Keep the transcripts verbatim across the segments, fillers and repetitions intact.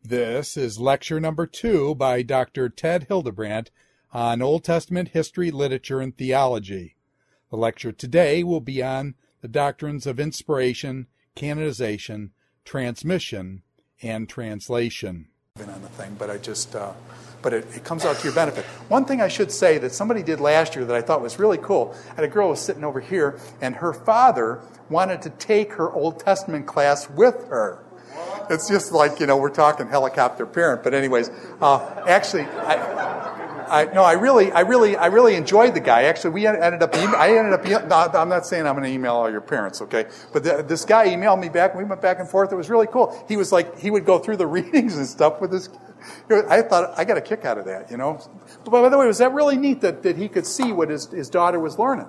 This is lecture number two by Doctor Ted Hildebrandt on Old Testament history, literature, and theology. The lecture today will be on the doctrines of inspiration, canonization, transmission, and translation. On the thing, but I just, uh, but it, it comes out to your benefit. One thing I should say that somebody did last year that I thought was really cool. I had a girl who was sitting over here, and her father wanted to take her Old Testament class with her. It's just like, you know, we're talking helicopter parent. But anyways, uh, actually, I, I no, I really, I really, I really enjoyed the guy. Actually, we ended up, I ended up. No, I'm not saying I'm going to email all your parents, okay? But the, this guy emailed me back. We went back and forth. It was really cool. He was like, he would go through the readings and stuff with this. I thought I got a kick out of that, you know. But by the way, was that really neat that, that he could see what his his daughter was learning?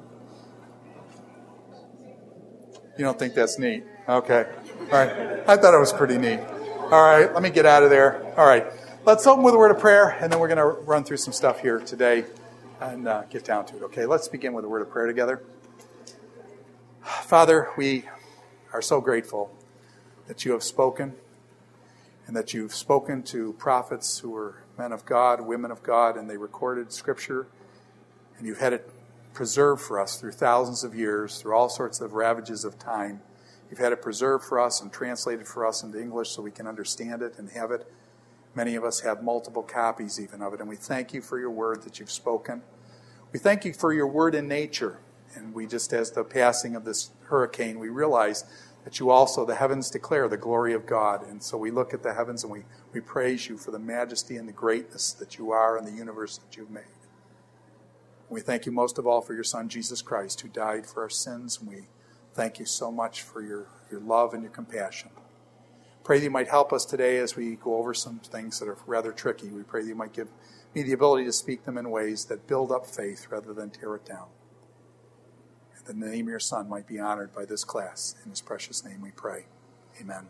You don't think that's neat? Okay. All right. I thought it was pretty neat. All right. Let me get out of there. All right. Let's open with a word of prayer, and then we're going to run through some stuff here today and uh, get down to it. Okay. Let's begin with a word of prayer together. Father, we are so grateful that you have spoken and that you've spoken to prophets who were men of God, women of God, and they recorded Scripture, and you've had it preserved for us through thousands of years, through all sorts of ravages of time. You've had it preserved for us and translated for us into English so we can understand it and have it. Many of us have multiple copies even of it, and we thank you for your word that you've spoken. We thank you for your word in nature, and we just, as the passing of this hurricane, we realize that you also, the heavens declare the glory of God, and so we look at the heavens and we, we praise you for the majesty and the greatness that you are in the universe that you've made. We thank you most of all for your Son, Jesus Christ, who died for our sins, and we thank you so much for your, your love and your compassion. Pray that you might help us today as we go over some things that are rather tricky. We pray that you might give me the ability to speak them in ways that build up faith rather than tear it down. And that the name of your Son might be honored by this class. In his precious name we pray. Amen.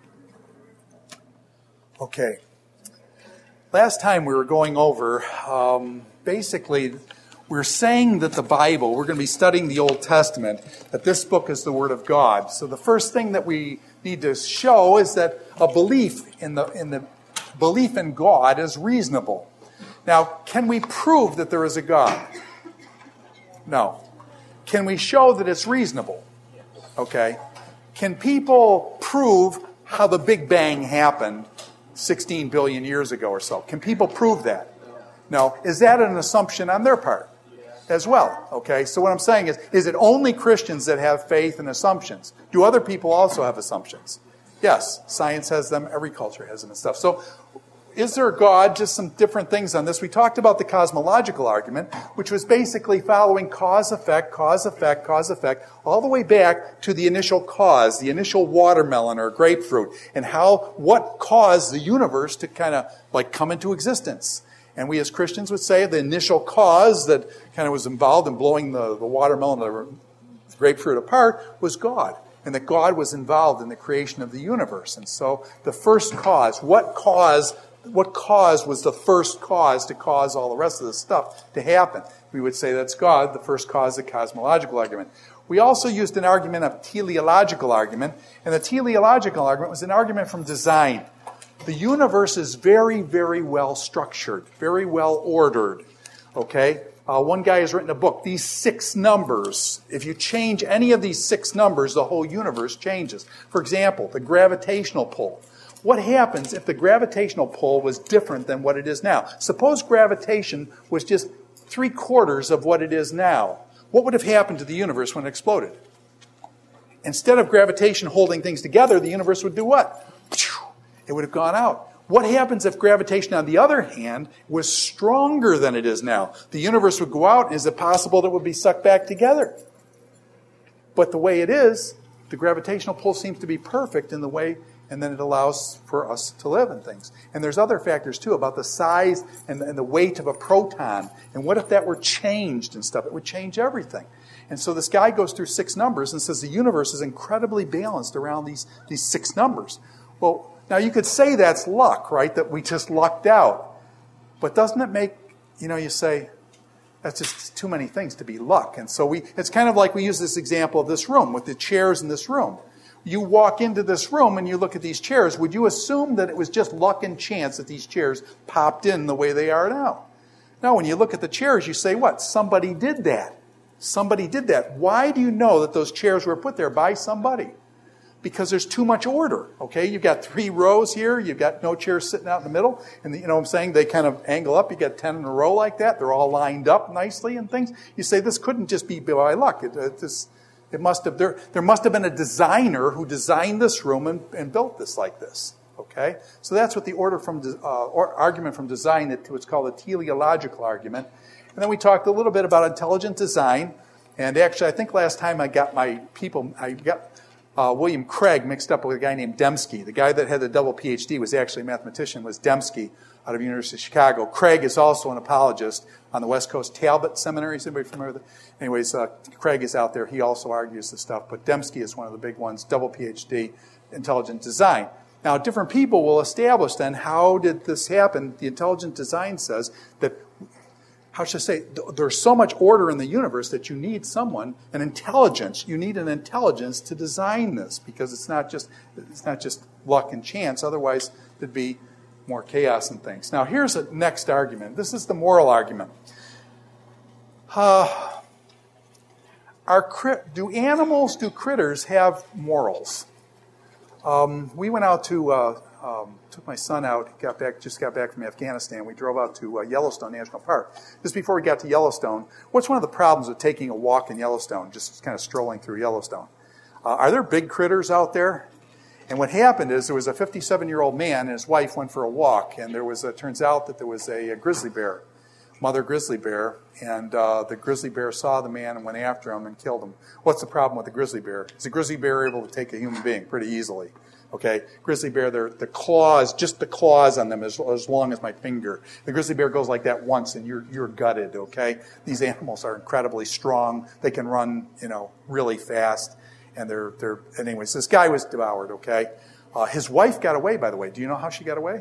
Okay. Last time we were going over, um, basically, we're saying that the Bible, we're going to be studying the Old Testament, that this book is the Word of God. So the first thing that we need to show is that a belief in the in the belief in God is reasonable. Now, can we prove that there is a God? No. Can we show that it's reasonable? Okay. Can people prove how the Big Bang happened sixteen billion years ago or so? Can people prove that? No. Is that an assumption on their part as well? Okay, so what I'm saying is, is it only Christians that have faith and assumptions? Do other people also have assumptions? Yes, science has them, every culture has them and stuff. So is there a God? Just some different things on this. We talked about the cosmological argument, which was basically following cause, effect, cause, effect, cause, effect, all the way back to the initial cause, the initial watermelon or grapefruit, and how, what caused the universe to kind of like come into existence. And we as Christians would say the initial cause that kind of was involved in blowing the, the watermelon or the grapefruit apart was God. And that God was involved in the creation of the universe. And so the first cause, what cause, what cause was the first cause to cause all the rest of the stuff to happen? We would say that's God, the first cause, the cosmological argument. We also used an argument, a teleological argument. And the teleological argument was an argument from design. The universe is very, very well structured, very well ordered, okay? Uh, one guy has written a book, these six numbers, if you change any of these six numbers, the whole universe changes. For example, the gravitational pull. What happens if the gravitational pull was different than what it is now? Suppose gravitation was just three quarters of what it is now. What would have happened to the universe when it exploded? Instead of gravitation holding things together, the universe would do what? It would have gone out. What happens if gravitation, on the other hand, was stronger than it is now? The universe would go out, and is it possible that it would be sucked back together? But the way it is, the gravitational pull seems to be perfect in the way, and then it allows for us to live and things. And there's other factors, too, about the size and the, and the weight of a proton. And what if that were changed and stuff? It would change everything. And so this guy goes through six numbers and says the universe is incredibly balanced around these, these six numbers. Well, now, you could say that's luck, right? That we just lucked out. But doesn't it make, you know, you say, that's just too many things to be luck. And so we, it's kind of like we use this example of this room with the chairs in this room. you walk into this room and you look at these chairs, would you assume that it was just luck and chance that these chairs popped in the way they are now? No, when you look at the chairs, you say, what? Somebody did that. Somebody did that. Why do you know that those chairs were put there by somebody? Because there's too much order, okay? You've got three rows here. You've got no chairs sitting out in the middle. And the, you know what I'm saying? They kind of angle up. You got ten in a row like that. They're all lined up nicely and things. You say, this couldn't just be by luck. It, it, this, it must have, there, there must have been a designer who designed this room and, and built this like this, okay? So that's what the order from uh, or argument from design, it, what's called a teleological argument. And then we talked a little bit about intelligent design. And actually, I think last time I got my people, I got uh, William Craig mixed up with a guy named Dembski. The guy that had the double P H D was actually a mathematician, was Dembski out of the University of Chicago. Craig is also an apologist on the West Coast Talbot Seminary. Is anybody familiar with it? Anyways, uh, Craig is out there. He also argues this stuff. But Dembski is one of the big ones, double P H D, intelligent design. Now, different people will establish then, how did this happen? The intelligent design says that, how should I say, there's so much order in the universe that you need someone, an intelligence. You need an intelligence to design this, because it's not just it's not just luck and chance. Otherwise, there'd be more chaos and things. Now, here's the next argument. This is the moral argument. Uh, are do animals, do critters have morals? Um, we went out to. Uh, Um, took my son out, got back, just got back from Afghanistan. We drove out to uh, Yellowstone National Park. Just before we got to Yellowstone, what's one of the problems with taking a walk in Yellowstone, just kind of strolling through Yellowstone? Uh, are there big critters out there? And what happened is there was a fifty-seven-year-old man and his wife went for a walk, and there was a, turns out that there was a, a grizzly bear, mother grizzly bear, and uh, the grizzly bear saw the man and went after him and killed him. What's the problem with the grizzly bear? Is a grizzly bear able to take a human being pretty easily? Okay, grizzly bear, the claws, just the claws on them as, as long as my finger. The grizzly bear goes like that once and you're you're gutted, okay? These animals are incredibly strong. They can run, you know, really fast. And they're, they're anyways, this guy was devoured, okay? Uh, his wife got away, by the way. Do you know how she got away?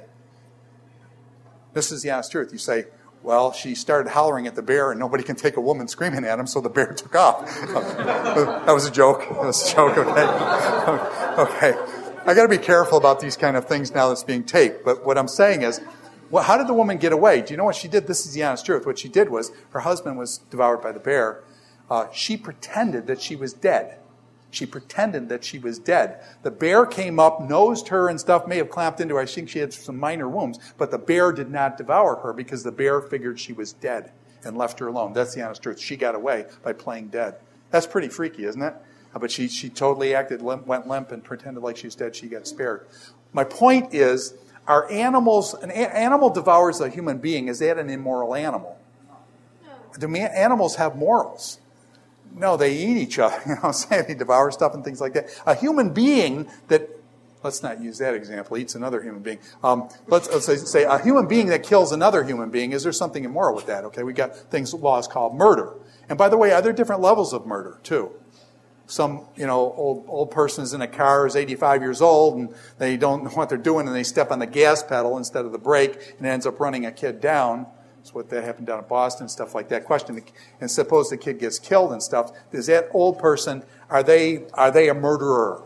This is the honest truth. You say, well, she started hollering at the bear and nobody can take a woman screaming at him, so the bear took off. That was a joke. That was a joke, okay? Okay. I got to be careful about these kind of things now that's being taped. But what I'm saying is, well, how did the woman get away? Do you know what she did? This is the honest truth. What she did was, her husband was devoured by the bear. Uh, she pretended that she was dead. She pretended that she was dead. The bear came up, nosed her and stuff, may have clamped into her. I think she had some minor wounds. But the bear did not devour her because the bear figured she was dead and left her alone. That's the honest truth. She got away by playing dead. That's pretty freaky, isn't it? But she she totally acted, limp, went limp, and pretended like she was dead. She got spared. My point is, are animals, an a- animal devours a human being. Is that an immoral animal? Do ma- animals have morals? No, they eat each other. You know what I'm saying? They devour stuff and things like that. A human being that, let's not use that example, eats another human being. Um, let's, let's say, say a human being that kills another human being, is there something immoral with that? Okay, we got things, laws called murder. And by the way, are there different levels of murder, too? Some, you know, old old person is in a car, is eighty-five years old, and they don't know what they're doing, and they step on the gas pedal instead of the brake, and it ends up running a kid down. That's what that happened down in Boston, stuff like that. Question, and suppose the kid gets killed and stuff. Is that old person, are they are they a murderer?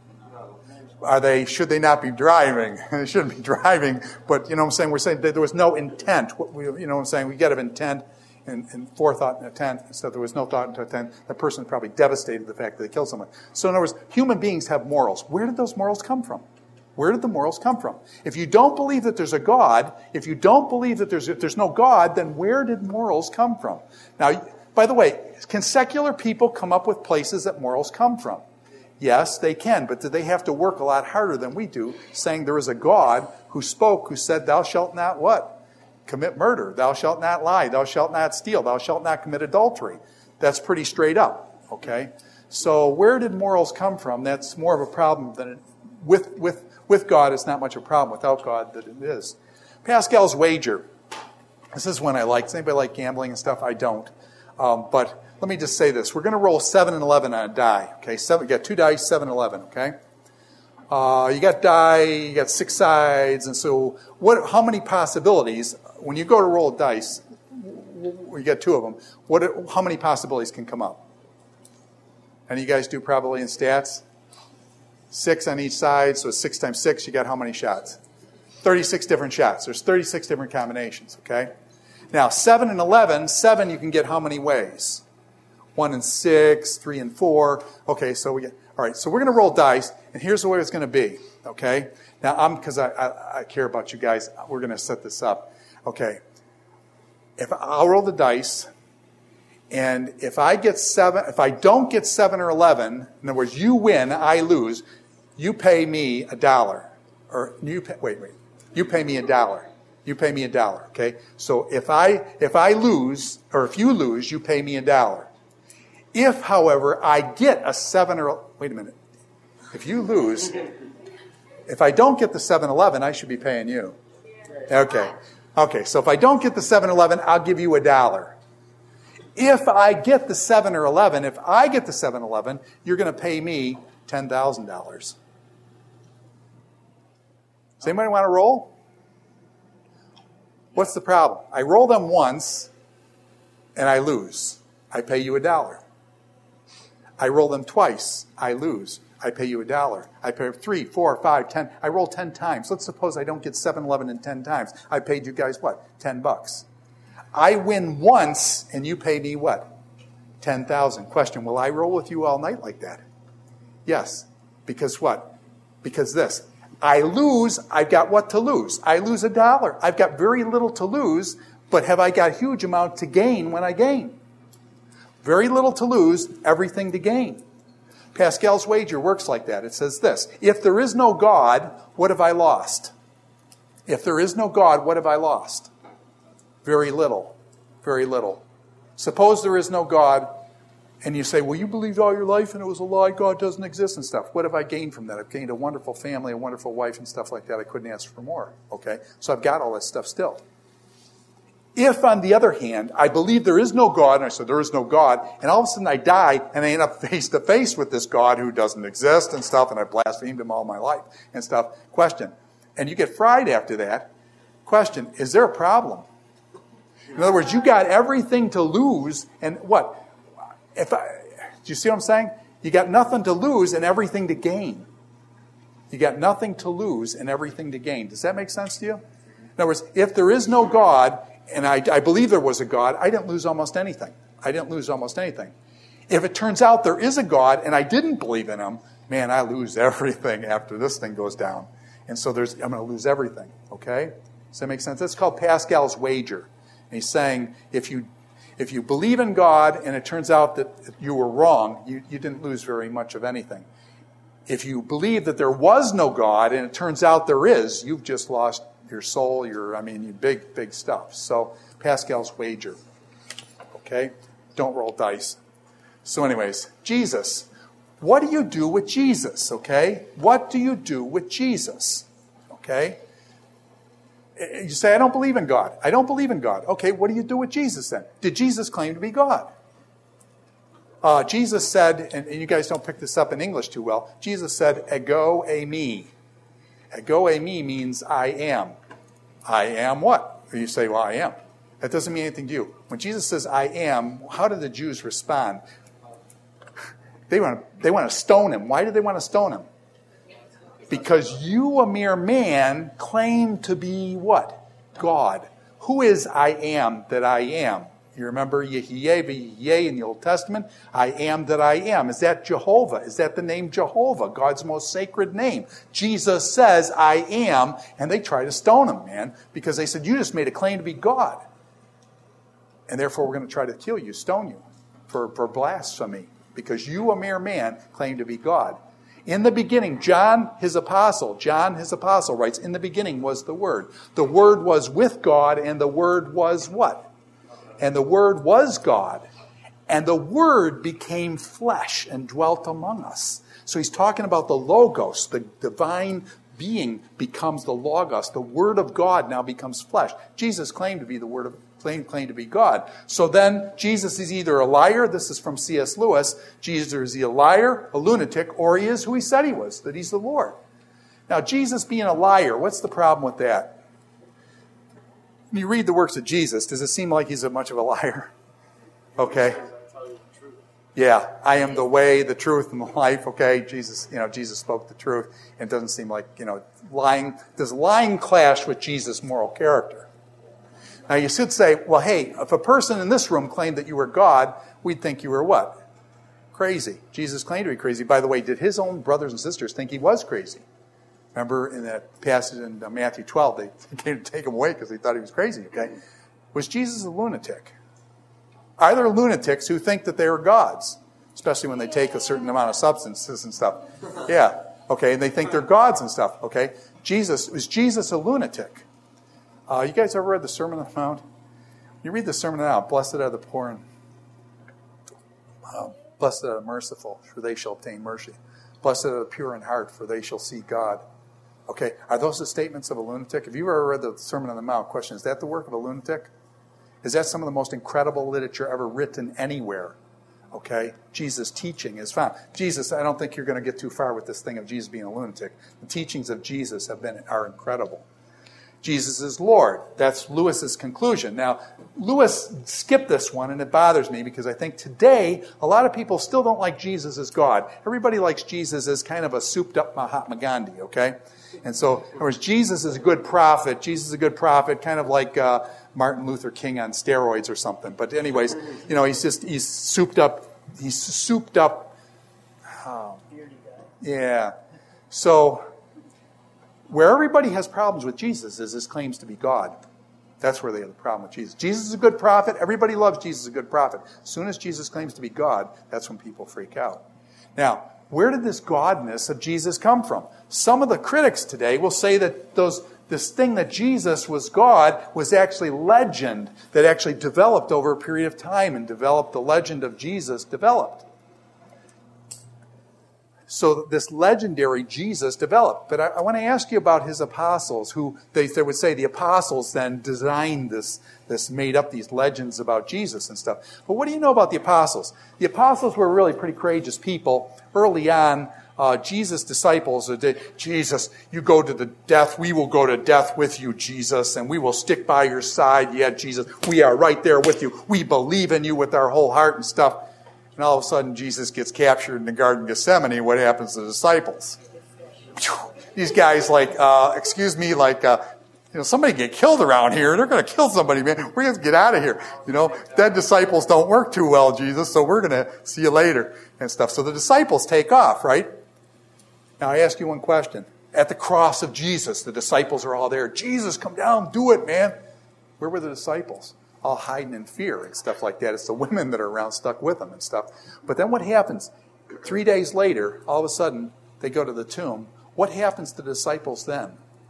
Are they, should they not be driving? They shouldn't be driving, but you know what I'm saying? We're saying that there was no intent. You know what I'm saying? We got to have intent. And, and forethought and intent, so there was no thought and intent. The person probably devastated the fact that they killed someone. So in other words, human beings have morals. Where did those morals come from? Where did the morals come from? If you don't believe that there's a God, if you don't believe that there's if there's no God, then where did morals come from? Now, by the way, can secular people come up with places that morals come from? Yes, they can, but do they have to work a lot harder than we do, saying there is a God who spoke, who said, thou shalt not what? Commit murder. Thou shalt not lie. Thou shalt not steal. Thou shalt not commit adultery. That's pretty straight up, okay? So where did morals come from? That's more of a problem than it, with with with God. It's not much of a problem. Without God, that it is. Pascal's wager. This is one I like. Does anybody like gambling and stuff? I don't. Um, but let me just say this: we're going to roll seven and eleven on a die. Okay, seven. You got two dice, seven, eleven. Okay. Uh, you got die. You got six sides, and so what? How many possibilities? When you go to roll a dice, you get two of them. What? How many possibilities can come up? Any of you guys do probably in stats? Six on each side, so six times six, you got how many shots? thirty-six different shots. There's thirty-six different combinations, okay? Now, seven and eleven, seven you can get how many ways? One and six, three and four. Okay, so we get, all right, so we're going to roll dice, and here's the way it's going to be, okay? Now, I'm, because I, I, I care about you guys, we're going to set this up. Okay, if I'll roll the dice, and if I get seven, if I don't get seven or eleven, in other words, you win, I lose, you pay me a dollar. Or you pay, wait, wait. You pay me a dollar. You pay me a dollar, okay? So if I if I lose, or if you lose, you pay me a dollar. If, however, I get a seven or wait a minute. If you lose, if I don't get the seven eleven, I should be paying you. Okay. Okay, so if I don't get the seven eleven, I'll give you a dollar. If I get the seven or eleven, if I get the seven eleven, you're going to pay me ten thousand dollars. Does anybody want to roll? What's the problem? I roll them once, and I lose. I pay you a dollar. I roll them twice. I lose. I pay you a dollar. I pay three, four, five, ten. I roll ten times. Let's suppose I don't get seven, eleven, and ten times. I paid you guys what? Ten bucks. I win once, and you pay me what? Ten thousand. Question, will I roll with you all night like that? Yes. Because what? Because this. I lose, I've got what to lose? I lose a dollar. I've got very little to lose, but have I got a huge amount to gain when I gain? Very little to lose, everything to gain. Pascal's wager works like that. It says this, if there is no God, what have I lost? If there is no God, what have I lost? Very little. Very little. Suppose there is no God, and you say, well, you believed all your life and it was a lie, God doesn't exist and stuff. What have I gained from that? I've gained a wonderful family, a wonderful wife and stuff like that. I couldn't ask for more. Okay? So I've got all that stuff still. If, on the other hand, I believe there is no God, and I said there is no God, and all of a sudden I die, and I end up face to face with this God who doesn't exist and stuff, and I blasphemed him all my life and stuff. Question. And you get fried after that. Question. Is there a problem? In other words, you got everything to lose, and what? If I, do you see what I'm saying? You got nothing to lose and everything to gain. You got nothing to lose and everything to gain. Does that make sense to you? In other words, if there is no God, and I, I believe there was a God, I didn't lose almost anything. I didn't lose almost anything. If it turns out there is a God and I didn't believe in him, man, I lose everything after this thing goes down. And so there's, I'm going to lose everything. Okay? Does that make sense? That's called Pascal's wager. And he's saying, if you If you believe in God and it turns out that you were wrong, you, you didn't lose very much of anything. If you believe that there was no God and it turns out there is, you've just lost your soul, your, I mean, big, big stuff. So, Pascal's wager. Okay? Don't roll dice. So anyways, Jesus. What do you do with Jesus? Okay? What do you do with Jesus? Okay? You say, I don't believe in God. I don't believe in God. Okay, what do you do with Jesus then? Did Jesus claim to be God? Uh, Jesus said, and, and you guys don't pick this up in English too well, Jesus said, ego eimi. Ego eimi means I am. I am what? Or you say, well, I am. That doesn't mean anything to you. When Jesus says, I am, how did the Jews respond? They want to, they want to stone him. Why did they want to stone him? Because you, a mere man, claim to be what? God. Who is I am that I am? You remember Yehyeh v'Yehyeh in the Old Testament? I am that I am. Is that Jehovah? Is that the name Jehovah, God's most sacred name? Jesus says, I am, and they try to stone him, man, because they said, you just made a claim to be God. And therefore we're going to try to kill you, stone you, for, for blasphemy, because you, a mere man, claim to be God. In the beginning, John, his apostle, John, his apostle, writes, in the beginning was the Word. The Word was with God, and the Word was what? And the Word was God. And the Word became flesh and dwelt among us. So he's talking about the Logos, the divine being becomes the Logos. The Word of God now becomes flesh. Jesus claimed to be the Word of claimed, claimed to be God. So then Jesus is either a liar, this is from C S Lewis, Jesus is a liar, a lunatic, or he is who he said he was, that he's the Lord. Now Jesus being a liar, what's the problem with that? When you read the works of Jesus, does it seem like he's a much of a liar? Okay. Yeah, I am the way, the truth, and the life. Okay, Jesus, you know, Jesus spoke the truth. And it doesn't seem like, you know, lying, does lying clash with Jesus' moral character? Now you should say, well, hey, if a person in this room claimed that you were God, we'd think you were what? Crazy. Jesus claimed to be crazy. By the way, did his own brothers and sisters think he was crazy? Remember in that passage in Matthew twelve, they came to take him away because they thought he was crazy, okay? Was Jesus a lunatic? Are there lunatics who think that they are gods? Especially when they take a certain amount of substances and stuff. Yeah, okay, and they think they're gods and stuff, okay? Jesus, was Jesus a lunatic? Uh, you guys ever read the Sermon on the Mount? You read the Sermon on the Mount, blessed are the poor and uh, blessed are the merciful, for they shall obtain mercy. Blessed are the pure in heart, for they shall see God. Okay, are those the statements of a lunatic? Have you ever read the Sermon on the Mount? Question, is that the work of a lunatic? Is that some of the most incredible literature ever written anywhere? Okay, Jesus' teaching is found. Jesus, I don't think you're going to get too far with this thing of Jesus being a lunatic. The teachings of Jesus have been are incredible. Jesus is Lord. That's Lewis's conclusion. Now, Lewis skipped this one, and it bothers me because I think today a lot of people still don't like Jesus as God. Everybody likes Jesus as kind of a souped-up Mahatma Gandhi, okay? And so, in other words, Jesus is a good prophet. Jesus is a good prophet, kind of like uh, Martin Luther King on steroids or something. But anyways, you know, he's just, he's souped up, he's souped up. Oh, yeah. So, where everybody has problems with Jesus is his claims to be God. That's where they have the problem with Jesus. Jesus is a good prophet. Everybody loves Jesus as a good prophet. As soon as Jesus claims to be God, that's when people freak out. Now, where did this godness of Jesus come from? Some of the critics today will say that those this thing that Jesus was God was actually legend that actually developed over a period of time and developed the legend of Jesus developed. So this legendary Jesus developed. But I, I want to ask you about his apostles, who they, they would say the apostles then designed this, this, made up these legends about Jesus and stuff. But what do you know about the apostles? The apostles were really pretty courageous people. Early on, uh, Jesus' disciples, uh, Jesus, you go to the death, we will go to death with you, Jesus, and we will stick by your side. Yeah, Jesus, we are right there with you. We believe in you with our whole heart and stuff. And all of a sudden, Jesus gets captured in the Garden of Gethsemane. What happens to the disciples? These guys, like, uh, excuse me, like, uh, you know, somebody get killed around here. They're going to kill somebody, man. We're going to get out of here. You know, dead disciples don't work too well, Jesus, so we're going to see you later and stuff. So the disciples take off, right? Now, I ask you one question. At the cross of Jesus, the disciples are all there. Jesus, come down, do it, man. Where were the disciples? All hiding in fear and stuff like that. It's the women that are around stuck with them and stuff. But then what happens? Three days later, all of a sudden, they go to the tomb. What happens to the disciples then?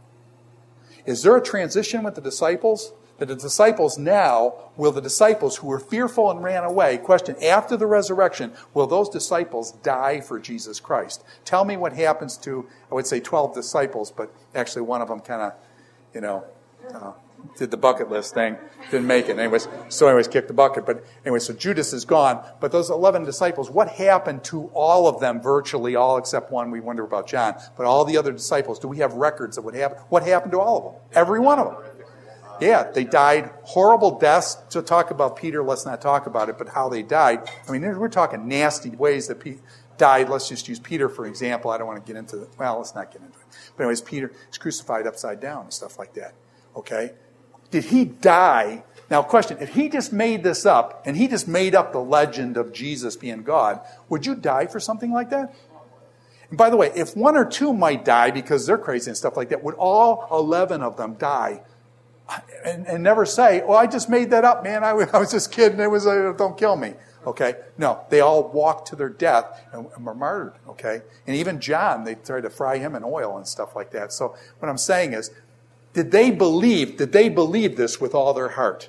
Is there a transition with the disciples? That the disciples now, will the disciples who were fearful and ran away, question, after the resurrection, will those disciples die for Jesus Christ? Tell me what happens to, I would say twelve disciples, but actually one of them kind of, you know, uh, did the bucket list thing, didn't make it. Anyways, so anyways, kicked the bucket. But anyway, so Judas is gone. But those eleven disciples, what happened to all of them, virtually all except one? We wonder about John. But all the other disciples, do we have records of what happened? What happened to all of them? Every one of them. Yeah, they died horrible deaths. To talk about Peter, let's not talk about it, but how they died. I mean, we're talking nasty ways that Peter died. Let's just use Peter for example. I don't want to get into it. Well, let's not get into it. But anyways, Peter is crucified upside down and stuff like that. Okay? Did he die? Now, question, if he just made this up, and he just made up the legend of Jesus being God, would you die for something like that? And by the way, if one or two might die because they're crazy and stuff like that, would all eleven of them die? And, and never say, oh, I just made that up, man. I, I was just kidding. It was a, don't kill me. Okay? No, they all walked to their death and were martyred. Okay? And even John, they tried to fry him in oil and stuff like that. So what I'm saying is, Did they believe, did they believe this with all their heart?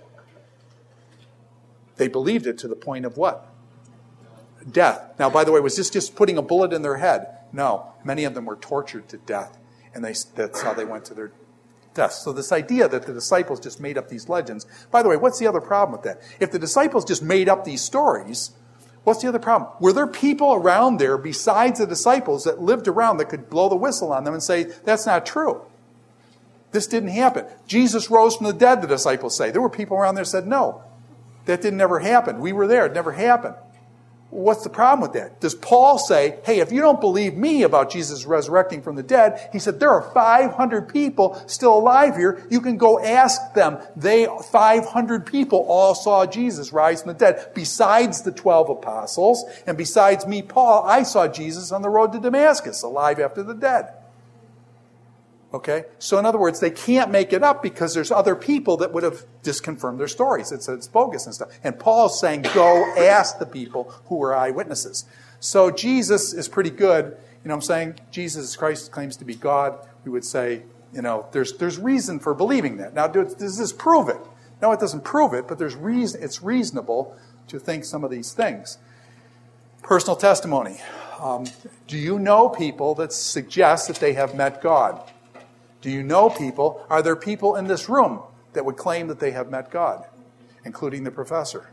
They believed it to the point of what? Death. Now, by the way, was this just putting a bullet in their head? No. Many of them were tortured to death. And they, that's how they went to their death. So this idea that the disciples just made up these legends. By the way, what's the other problem with that? If the disciples just made up these stories, what's the other problem? Were there people around there besides the disciples that lived around that could blow the whistle on them and say, that's not true? This didn't happen. Jesus rose from the dead, the disciples say. There were people around there who said, no, that didn't ever happen. We were there. It never happened. What's the problem with that? Does Paul say, hey, if you don't believe me about Jesus resurrecting from the dead, he said, there are five hundred people still alive here. You can go ask them. They, five hundred people all saw Jesus rise from the dead. Besides the twelve apostles, and besides me, Paul, I saw Jesus on the road to Damascus, alive after the dead. Okay? So in other words, they can't make it up because there's other people that would have disconfirmed their stories. It's, it's bogus and stuff. And Paul's saying, go ask the people who were eyewitnesses. So Jesus is pretty good. You know what I'm saying? Jesus Christ claims to be God. We would say, you know, there's there's reason for believing that. Now, does this prove it? No, it doesn't prove it, but there's reason. It's reasonable to think some of these things. Personal testimony. Um, do you know people that suggest that they have met God? Do you know people? Are there people in this room that would claim that they have met God, including the professor?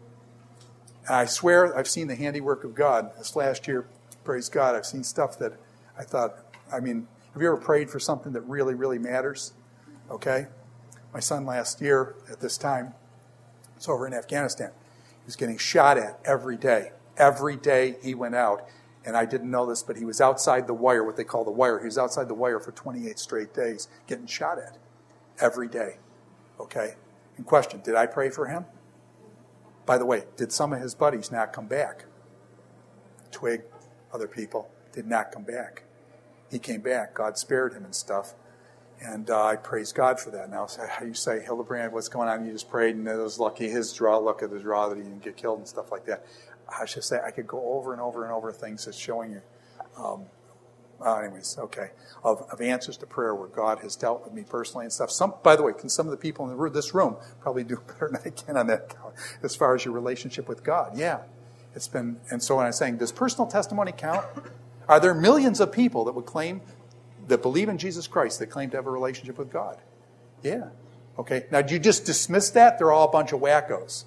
And I swear I've seen the handiwork of God this last year. Praise God. I've seen stuff that I thought, I mean, have you ever prayed for something that really, really matters? Okay? My son last year at this time was over in Afghanistan. He was getting shot at every day. Every day he went out. And I didn't know this, but he was outside the wire, what they call the wire. He was outside the wire for twenty-eight straight days, getting shot at every day. Okay? And question, did I pray for him? By the way, did some of his buddies not come back? Twig, other people, did not come back. He came back. God spared him and stuff. And uh, I praise God for that. Now, how you say, Hildebrand, what's going on? You just prayed, and it was lucky, his draw, luck of the draw that he didn't get killed and stuff like that. I should say, I could go over and over and over things that's showing you. Um, uh, anyways, okay. Of, of answers to prayer where God has dealt with me personally and stuff. Some, by the way, can some of the people in the room, this room probably do better than I can on that as far as your relationship with God. Yeah. It's been, and so when I'm saying, does personal testimony count? Are there millions of people that would claim, that believe in Jesus Christ, that claim to have a relationship with God? Yeah. Okay. Now, do you just dismiss that? They're all a bunch of wackos.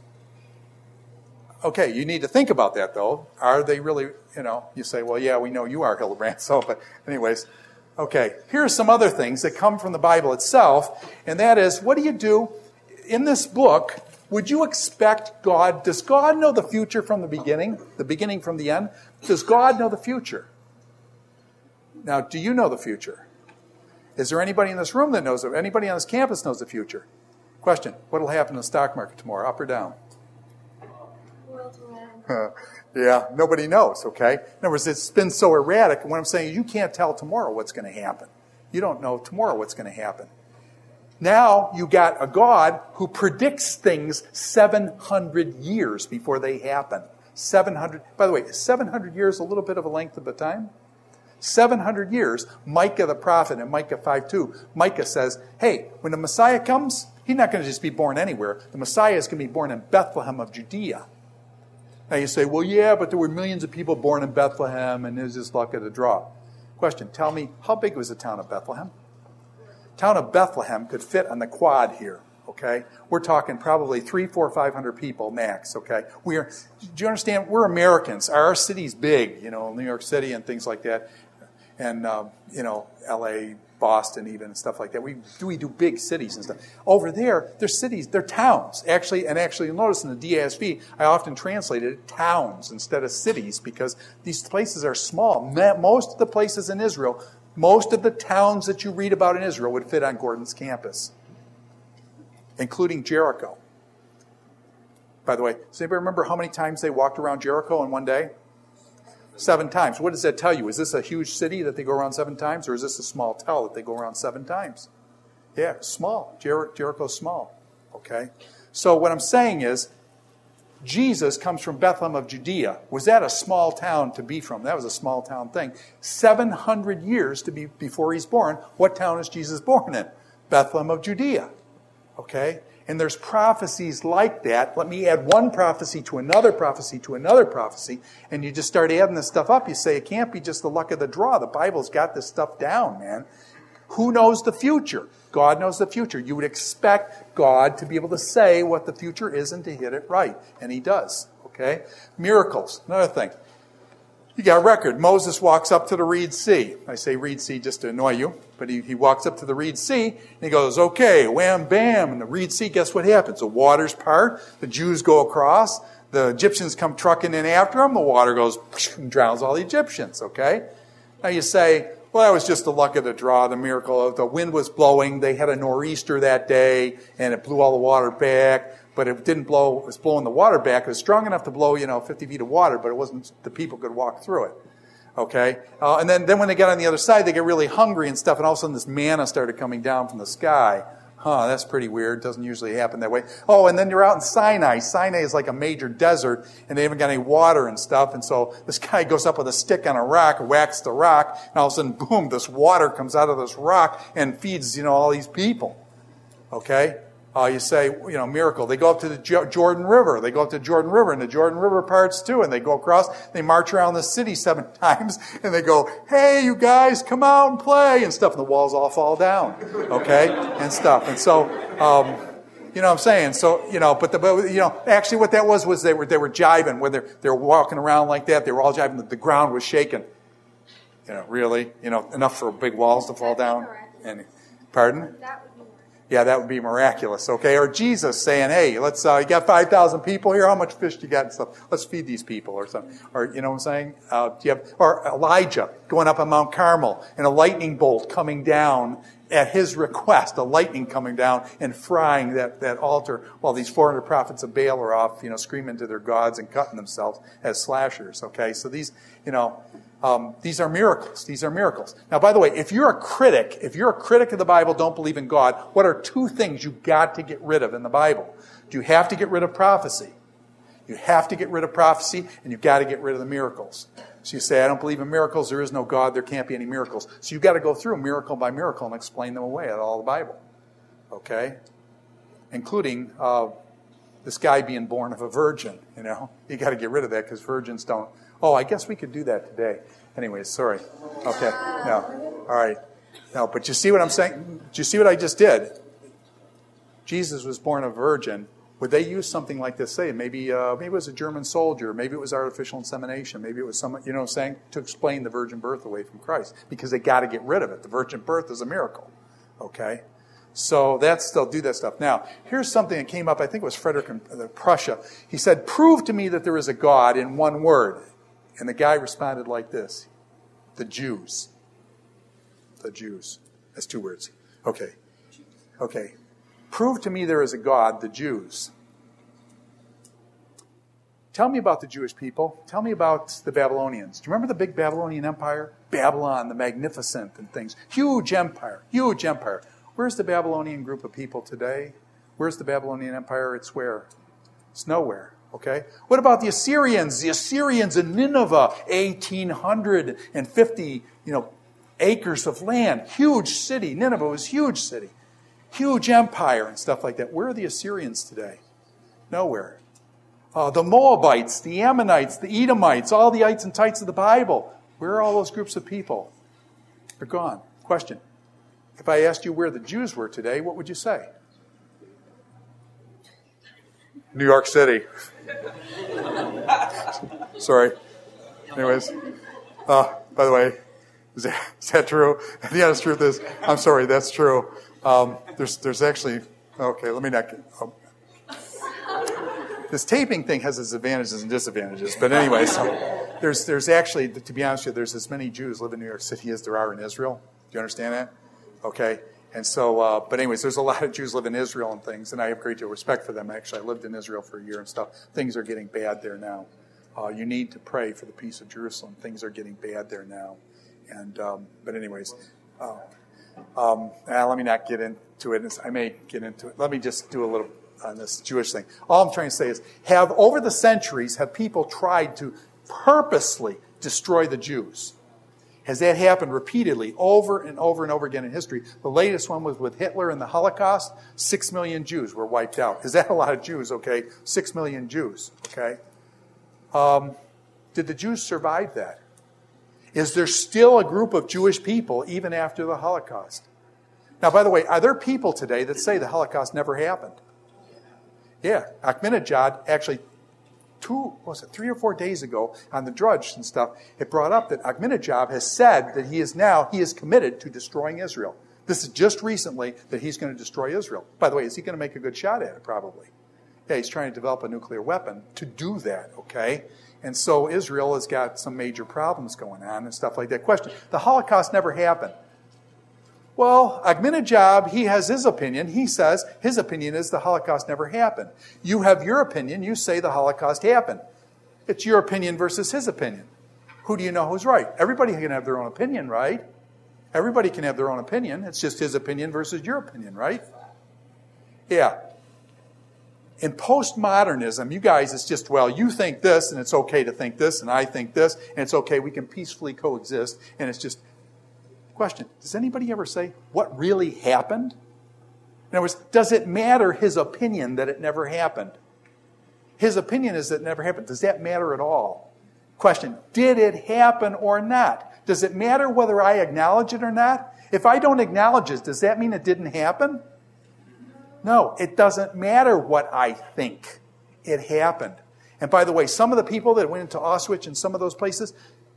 Okay, you need to think about that, though. Are they really, you know, you say, well, yeah, we know you are, Hildebrand, so, but anyways. Okay, here are some other things that come from the Bible itself, and that is, what do you do in this book? Would you expect God, does God know the future from the beginning, the beginning from the end? Does God know the future? Now, do you know the future? Is there anybody in this room that knows it? Anybody on this campus knows the future? Question, what will happen in the stock market tomorrow, up or down? Uh, yeah, nobody knows, okay? In other words, it's been so erratic, and what I'm saying is you can't tell tomorrow what's going to happen. You don't know tomorrow what's going to happen. Now you got a God who predicts things seven hundred years before they happen. seven hundred, by the way, is seven hundred years a little bit of a length of a time? seven hundred years, Micah the prophet in Micah five two, Micah says, hey, when the Messiah comes, he's not going to just be born anywhere. The Messiah is going to be born in Bethlehem of Judea. Now you say, well, yeah, but there were millions of people born in Bethlehem, and there's just luck of the draw. Question, tell me, how big was the town of Bethlehem? Town of Bethlehem could fit on the quad here, okay? We're talking probably three, four, five hundred people max, okay? We are. Do you understand? We're Americans. Our city's big, you know, New York City and things like that, and um, you know, L A, Boston, even and stuff like that. We do we do big cities and stuff. Over there, they're cities, they're towns. Actually, and actually, you'll notice in the D A S B, I often translated it towns instead of cities because these places are small. Most of the places in Israel, most of the towns that you read about in Israel would fit on Gordon's campus, including Jericho. By the way, does anybody remember how many times they walked around Jericho in one day? Seven times. What does that tell you? Is this a huge city that they go around seven times, or is this a small town that they go around seven times? Yeah, small. Jer- Jericho's small. Okay? So what I'm saying is, Jesus comes from Bethlehem of Judea. Was that a small town to be from? That was a small town thing. seven hundred years to be before he's born. What town is Jesus born in? Bethlehem of Judea. Okay? And there's prophecies like that. Let me add one prophecy to another prophecy to another prophecy. And you just start adding this stuff up. You say, it can't be just the luck of the draw. The Bible's got this stuff down, man. Who knows the future? God knows the future. You would expect God to be able to say what the future is and to hit it right. And he does. Okay? Miracles. Another thing. You got a record. Moses walks up to the Reed Sea. I say Reed Sea just to annoy you. But he, he walks up to the Reed Sea and he goes, okay, wham, bam. And the Reed Sea, guess what happens? The waters part. The Jews go across. the Egyptians come trucking in after them, the water goes and drowns all the Egyptians, okay? Now you say, well, that was just the luck of the draw, the miracle. The wind was blowing. They had a nor'easter that day, and it blew all the water back. But it didn't blow. It was blowing the water back. It was strong enough to blow, you know, fifty feet of water, but it wasn't. The people could walk through it. Okay, uh, and then then when they got on the other side, they get really hungry and stuff, and all of a sudden this manna started coming down from the sky. Huh, that's pretty weird. Doesn't usually happen that way. Oh, and then you're out in Sinai. Sinai is like a major desert, and they haven't got any water and stuff. And so this guy goes up with a stick on a rock, whacks the rock, and all of a sudden, boom, this water comes out of this rock and feeds, you know, all these people. Okay? Uh, you say, you know, miracle. They go up to the jo- Jordan River. They go up to the Jordan River, and the Jordan River parts too, and they go across. They march around the city seven times, and they go, hey, you guys, come out and play, and stuff, and the walls all fall down, okay, and stuff. And so, um, you know what I'm saying? So, you know, but, the, but you know, actually what that was was they were they were jiving. When they're, they were walking around like that, they were all jiving. The, the ground was shaking. You know, really? You know, enough for big walls to fall down? And, pardon? Yeah, that would be miraculous, okay? Or Jesus saying, hey, let's, uh, you got five thousand people here, how much fish do you got and stuff? Let's feed these people or something. Or, you know what I'm saying? Uh, do you have, or Elijah going up on Mount Carmel and a lightning bolt coming down at his request, a lightning coming down and frying that, that altar while these four hundred prophets of Baal are off, you know, screaming to their gods and cutting themselves as slashers, okay? So these, you know... Um, these are miracles. These are miracles. Now, by the way, if you're a critic, if you're a critic of the Bible, don't believe in God, what are two things you've got to get rid of in the Bible? You have to get rid of prophecy. You have to get rid of prophecy, and you've got to get rid of the miracles. So you say, I don't believe in miracles. There is no God. There can't be any miracles. So you've got to go through miracle by miracle and explain them away out of all the Bible. Okay? Including uh, this guy being born of a virgin. You know, you got to get rid of that because virgins don't. Oh, I guess we could do that today. Anyways, sorry. Okay. No. All right. No, but you see what I'm saying? Do you see what I just did? Jesus was born a virgin. Would they use something like this? Say maybe uh, maybe it was a German soldier. Maybe it was artificial insemination. Maybe it was some, you know what I'm saying, to explain the virgin birth away from Christ. Because they got to get rid of it. The virgin birth is a miracle. Okay? So that's, they'll do that stuff. Now, here's something that came up. I think it was Frederick of Prussia. He said, prove to me that there is a God in one word. And the guy responded like this. The Jews. The Jews. That's two words. Okay. Okay. Prove to me there is a God, the Jews. Tell me about the Jewish people. Tell me about the Babylonians. Do you remember the big Babylonian Empire? Babylon, the magnificent and things. Huge empire. Huge empire. Where's the Babylonian group of people today? Where's the Babylonian Empire? It's where? It's nowhere. Okay. What about the Assyrians? The Assyrians in Nineveh, eighteen fifty, you know, acres of land, huge city. Nineveh was a huge city, huge empire and stuff like that. Where are the Assyrians today? Nowhere. Uh, the Moabites, the Ammonites, the Edomites, all the ites and tites of the Bible. Where are all those groups of people? They're gone. Question: if I asked you where the Jews were today, what would you say? New York City. Sorry. Anyways, uh, by the way, is that, is that true? The honest truth is, I'm sorry, that's true. Um, there's, there's actually, okay, let me not get, oh. This taping thing has its advantages and disadvantages, but anyway, so there's, there's actually, to be honest with you, there's as many Jews live in New York City as there are in Israel. Do you understand that? Okay. And so, uh, but anyways, there's a lot of Jews live in Israel and things, and I have great deal of respect for them. Actually, I lived in Israel for a year and stuff. Things are getting bad there now. Uh, you need to pray for the peace of Jerusalem. Things are getting bad there now. And, um, but anyways, uh, um, uh, let me not get into it. I may get into it. Let me just do a little on this Jewish thing. All I'm trying to say is, have over the centuries, have people tried to purposely destroy the Jews? Has that happened repeatedly over and over and over again in history? The latest one was with Hitler and the Holocaust. Six million Jews were wiped out. Is that a lot of Jews? Okay. Six million Jews. Okay. Um, did the Jews survive that? Is there still a group of Jewish people even after the Holocaust? Now, by the way, are there people today that say the Holocaust never happened? Yeah. Ahmadinejad actually Two, what was it, three or four days ago on the Drudge and stuff, it brought up that Ahmadinejad has said that he is now, he is committed to destroying Israel. This is just recently that he's going to destroy Israel. By the way, is he going to make a good shot at it? Probably. Yeah, he's trying to develop a nuclear weapon to do that, okay? And so Israel has got some major problems going on and stuff like that. Question, the Holocaust never happened. Well, Ahmadinejad, he has his opinion. He says his opinion is the Holocaust never happened. You have your opinion. You say the Holocaust happened. It's your opinion versus his opinion. Who do you know who's right? Everybody can have their own opinion, right? Everybody can have their own opinion. It's just his opinion versus your opinion, right? Yeah. In postmodernism, you guys, it's just, well, you think this, and it's okay to think this, and I think this, and it's okay, we can peacefully coexist, and it's just... Question, does anybody ever say, what really happened? In other words, does it matter his opinion that it never happened? His opinion is that it never happened. Does that matter at all? Question, did it happen or not? Does it matter whether I acknowledge it or not? If I don't acknowledge it, does that mean it didn't happen? No, it doesn't matter what I think. It happened. And by the way, some of the people that went into Auschwitz and some of those places,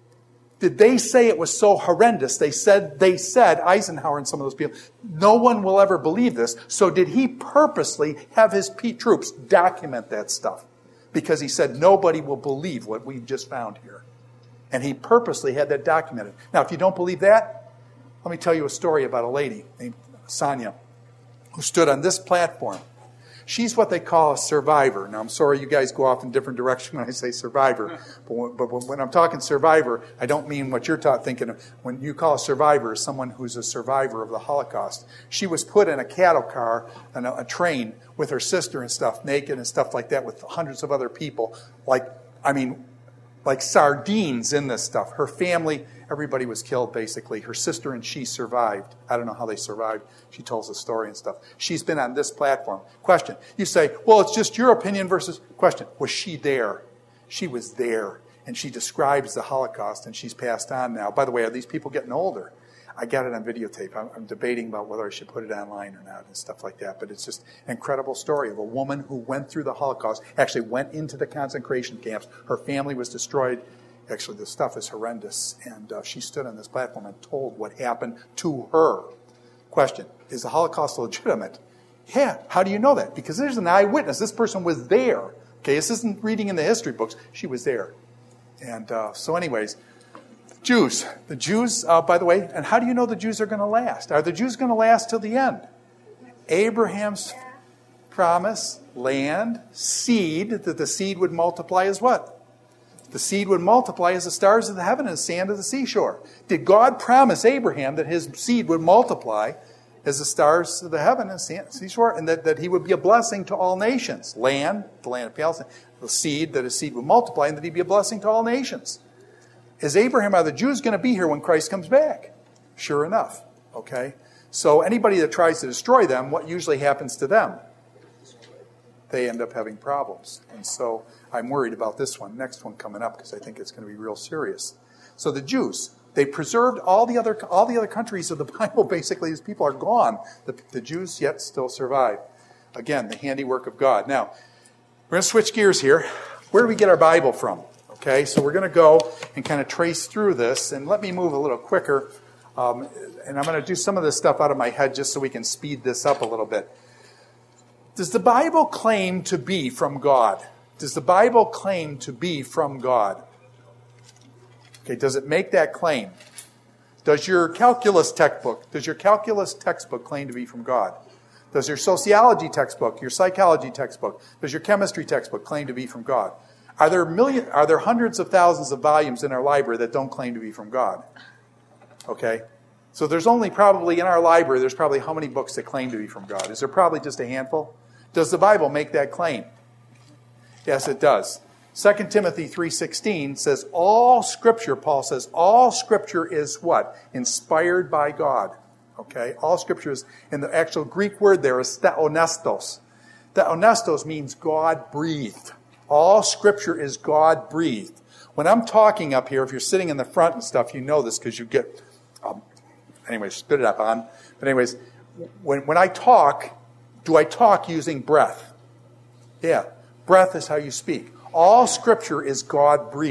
did they say it was so horrendous? They said, they said, Eisenhower and some of those people, no one will ever believe this. So did he purposely have his P troops document that stuff? Because he said, nobody will believe what we've just found here. And he purposely had that documented. Now, if you don't believe that, let me tell you a story about a lady named Sonia who stood on this platform. She's what they call a survivor. Now, I'm sorry you guys go off in different directions when I say survivor. But when, but when I'm talking survivor, I don't mean what you're ta- thinking of. When you call a survivor someone who's a survivor of the Holocaust. She was put in a cattle car and a, a train with her sister and stuff, naked and stuff like that, with hundreds of other people. Like, I mean, like sardines in this stuff. Her family, everybody was killed, basically. Her sister and she survived. I don't know how they survived. She tells the story and stuff. She's been on this platform. Question. You say, well, it's just your opinion versus... Question. Was she there? She was there. And she describes the Holocaust, and she's passed on now. By the way, are these people getting older? I got it on videotape. I'm, I'm debating about whether I should put it online or not and stuff like that. But it's just an incredible story of a woman who went through the Holocaust, actually went into the concentration camps. Her family was destroyed. Actually, the stuff is horrendous. And uh, she stood on this platform and told what happened to her. Question, is the Holocaust legitimate? Yeah. How do you know that? Because there's an eyewitness. This person was there. Okay, this isn't reading in the history books. She was there. And uh, so anyways, Jews. The Jews, uh, by the way, and how do you know the Jews are going to last? Are the Jews going to last till the end? Abraham's promise, land, seed, that the seed would multiply as what? The seed would multiply as the stars of the heaven and the sand of the seashore. Did God promise Abraham that his seed would multiply as the stars of the heaven and the seashore, and that, that he would be a blessing to all nations? Land, the land of Palestine, the seed, that his seed would multiply, and that he'd be a blessing to all nations. Is Abraham, are the Jews going to be here when Christ comes back? Sure enough, okay? So anybody that tries to destroy them, what usually happens to them? They end up having problems. And so I'm worried about this one, next one coming up, because I think it's going to be real serious. So the Jews, they preserved all the other all the other countries of the Bible. Basically, these people are gone. The, the Jews yet still survive. Again, the handiwork of God. Now, we're going to switch gears here. Where do we get our Bible from? Okay, so we're going to go and kind of trace through this. And let me move a little quicker. Um, and I'm going to do some of this stuff out of my head just so we can speed this up a little bit. Does the Bible claim to be from God? Does the Bible claim to be from God? Okay, does it make that claim? Does your calculus textbook, does your calculus textbook claim to be from God? Does your sociology textbook, your psychology textbook, does your chemistry textbook claim to be from God? Are there million, are there hundreds of thousands of volumes in our library that don't claim to be from God? Okay? So there's only probably in our library, there's probably how many books that claim to be from God? Is there probably just a handful? Does the Bible make that claim? Yes, it does. Second Timothy three sixteen says all Scripture, Paul says, all Scripture is what? Inspired by God. Okay? All Scripture is, and the actual Greek word there is theonestos. Theonestos means God-breathed. All Scripture is God-breathed. When I'm talking up here, if you're sitting in the front and stuff, you know this because you get... Um, anyways, spit it up on. But anyways, when, when I talk, do I talk using breath? Yeah. Breath is how you speak. All Scripture is God-breathed.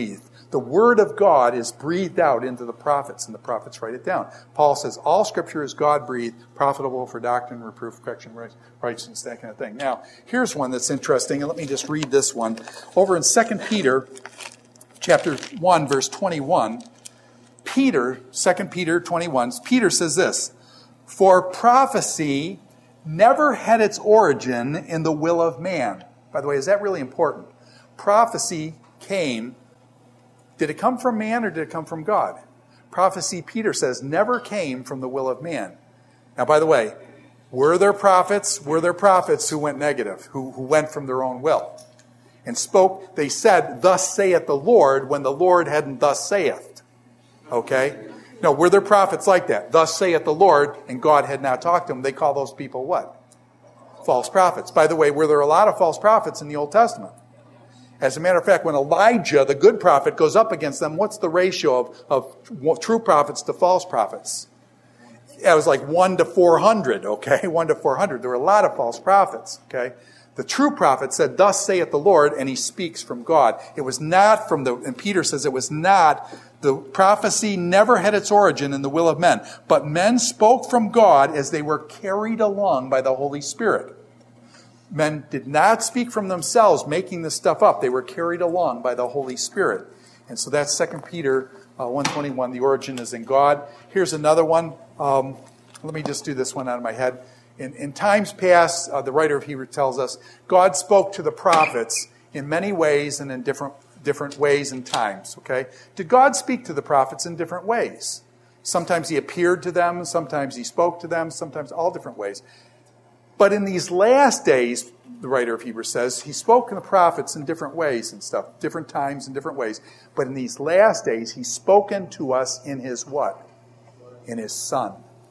The Word of God is breathed out into the prophets, and the prophets write it down. Paul says, all Scripture is God-breathed, profitable for doctrine, reproof, correction, righteousness, that kind of thing. Now, here's one that's interesting, and let me just read this one. Over in Second Peter, chapter one, verse twenty-one, Peter, Second Peter twenty-one, Peter says this, for prophecy never had its origin in the will of man. By the way, is that really important? Prophecy came, did it come from man or did it come from God? Prophecy, Peter says, never came from the will of man. Now, by the way, were there prophets? Were there prophets who went negative, who, who went from their own will and spoke? They said, thus saith the Lord, when the Lord hadn't thus saith. Okay? No, were there prophets like that? Thus saith the Lord, and God had not talked to them. They call those people what? False prophets. By the way, were there a lot of false prophets in the Old Testament? As a matter of fact, when Elijah, the good prophet, goes up against them, what's the ratio of, of true prophets to false prophets? It was like one to four hundred, okay? one to four hundred. There were a lot of false prophets, okay? The true prophet said, thus saith the Lord, and he speaks from God. It was not from the, and Peter says it was not, the prophecy never had its origin in the will of men, but men spoke from God as they were carried along by the Holy Spirit. Men did not speak from themselves, making this stuff up. They were carried along by the Holy Spirit. And so that's Second Peter uh, one twenty-one. The origin is in God. Here's another one. Um, let me just do this one out of my head. In, in times past, uh, the writer of Hebrews tells us, God spoke to the prophets in many ways and in different different ways and times. Okay? Did God speak to the prophets in different ways? Sometimes he appeared to them. Sometimes he spoke to them. Sometimes all different ways. But in these last days, the writer of Hebrews says, he spoke to the prophets in different ways and stuff, different times and different ways. But in these last days, he's spoken to us in his what? In his Son.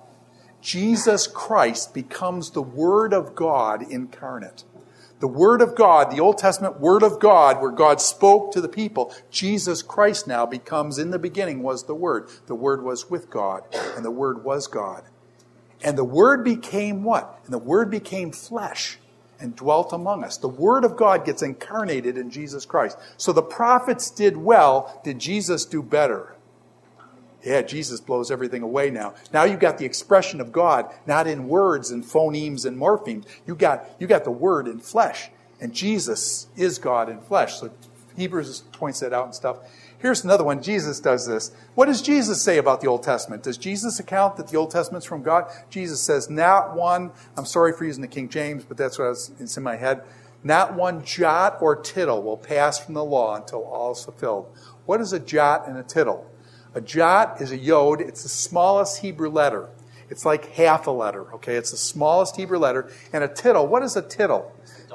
Jesus Christ becomes the Word of God incarnate. The Word of God, the Old Testament Word of God, where God spoke to the people, Jesus Christ now becomes, in the beginning was the Word. The Word was with God, and the Word was God. And the Word became what? And the Word became flesh and dwelt among us. The Word of God gets incarnated in Jesus Christ. So the prophets did well. Did Jesus do better? Yeah, Jesus blows everything away now. Now you've got the expression of God, not in words and phonemes and morphemes. You got, you got the Word in flesh. And Jesus is God in flesh. So Hebrews points that out and stuff. Here's another one. Jesus does this. What does Jesus say about the Old Testament? Does Jesus account that the Old Testament's from God? Jesus says, not one, I'm sorry for using the King James, but that's what I was, it's in my head. Not one jot or tittle will pass from the law until all is fulfilled. What is a jot and a tittle? A jot is a yod. It's the smallest Hebrew letter. It's like half a letter, okay? It's the smallest Hebrew letter. And a tittle, what is a tittle?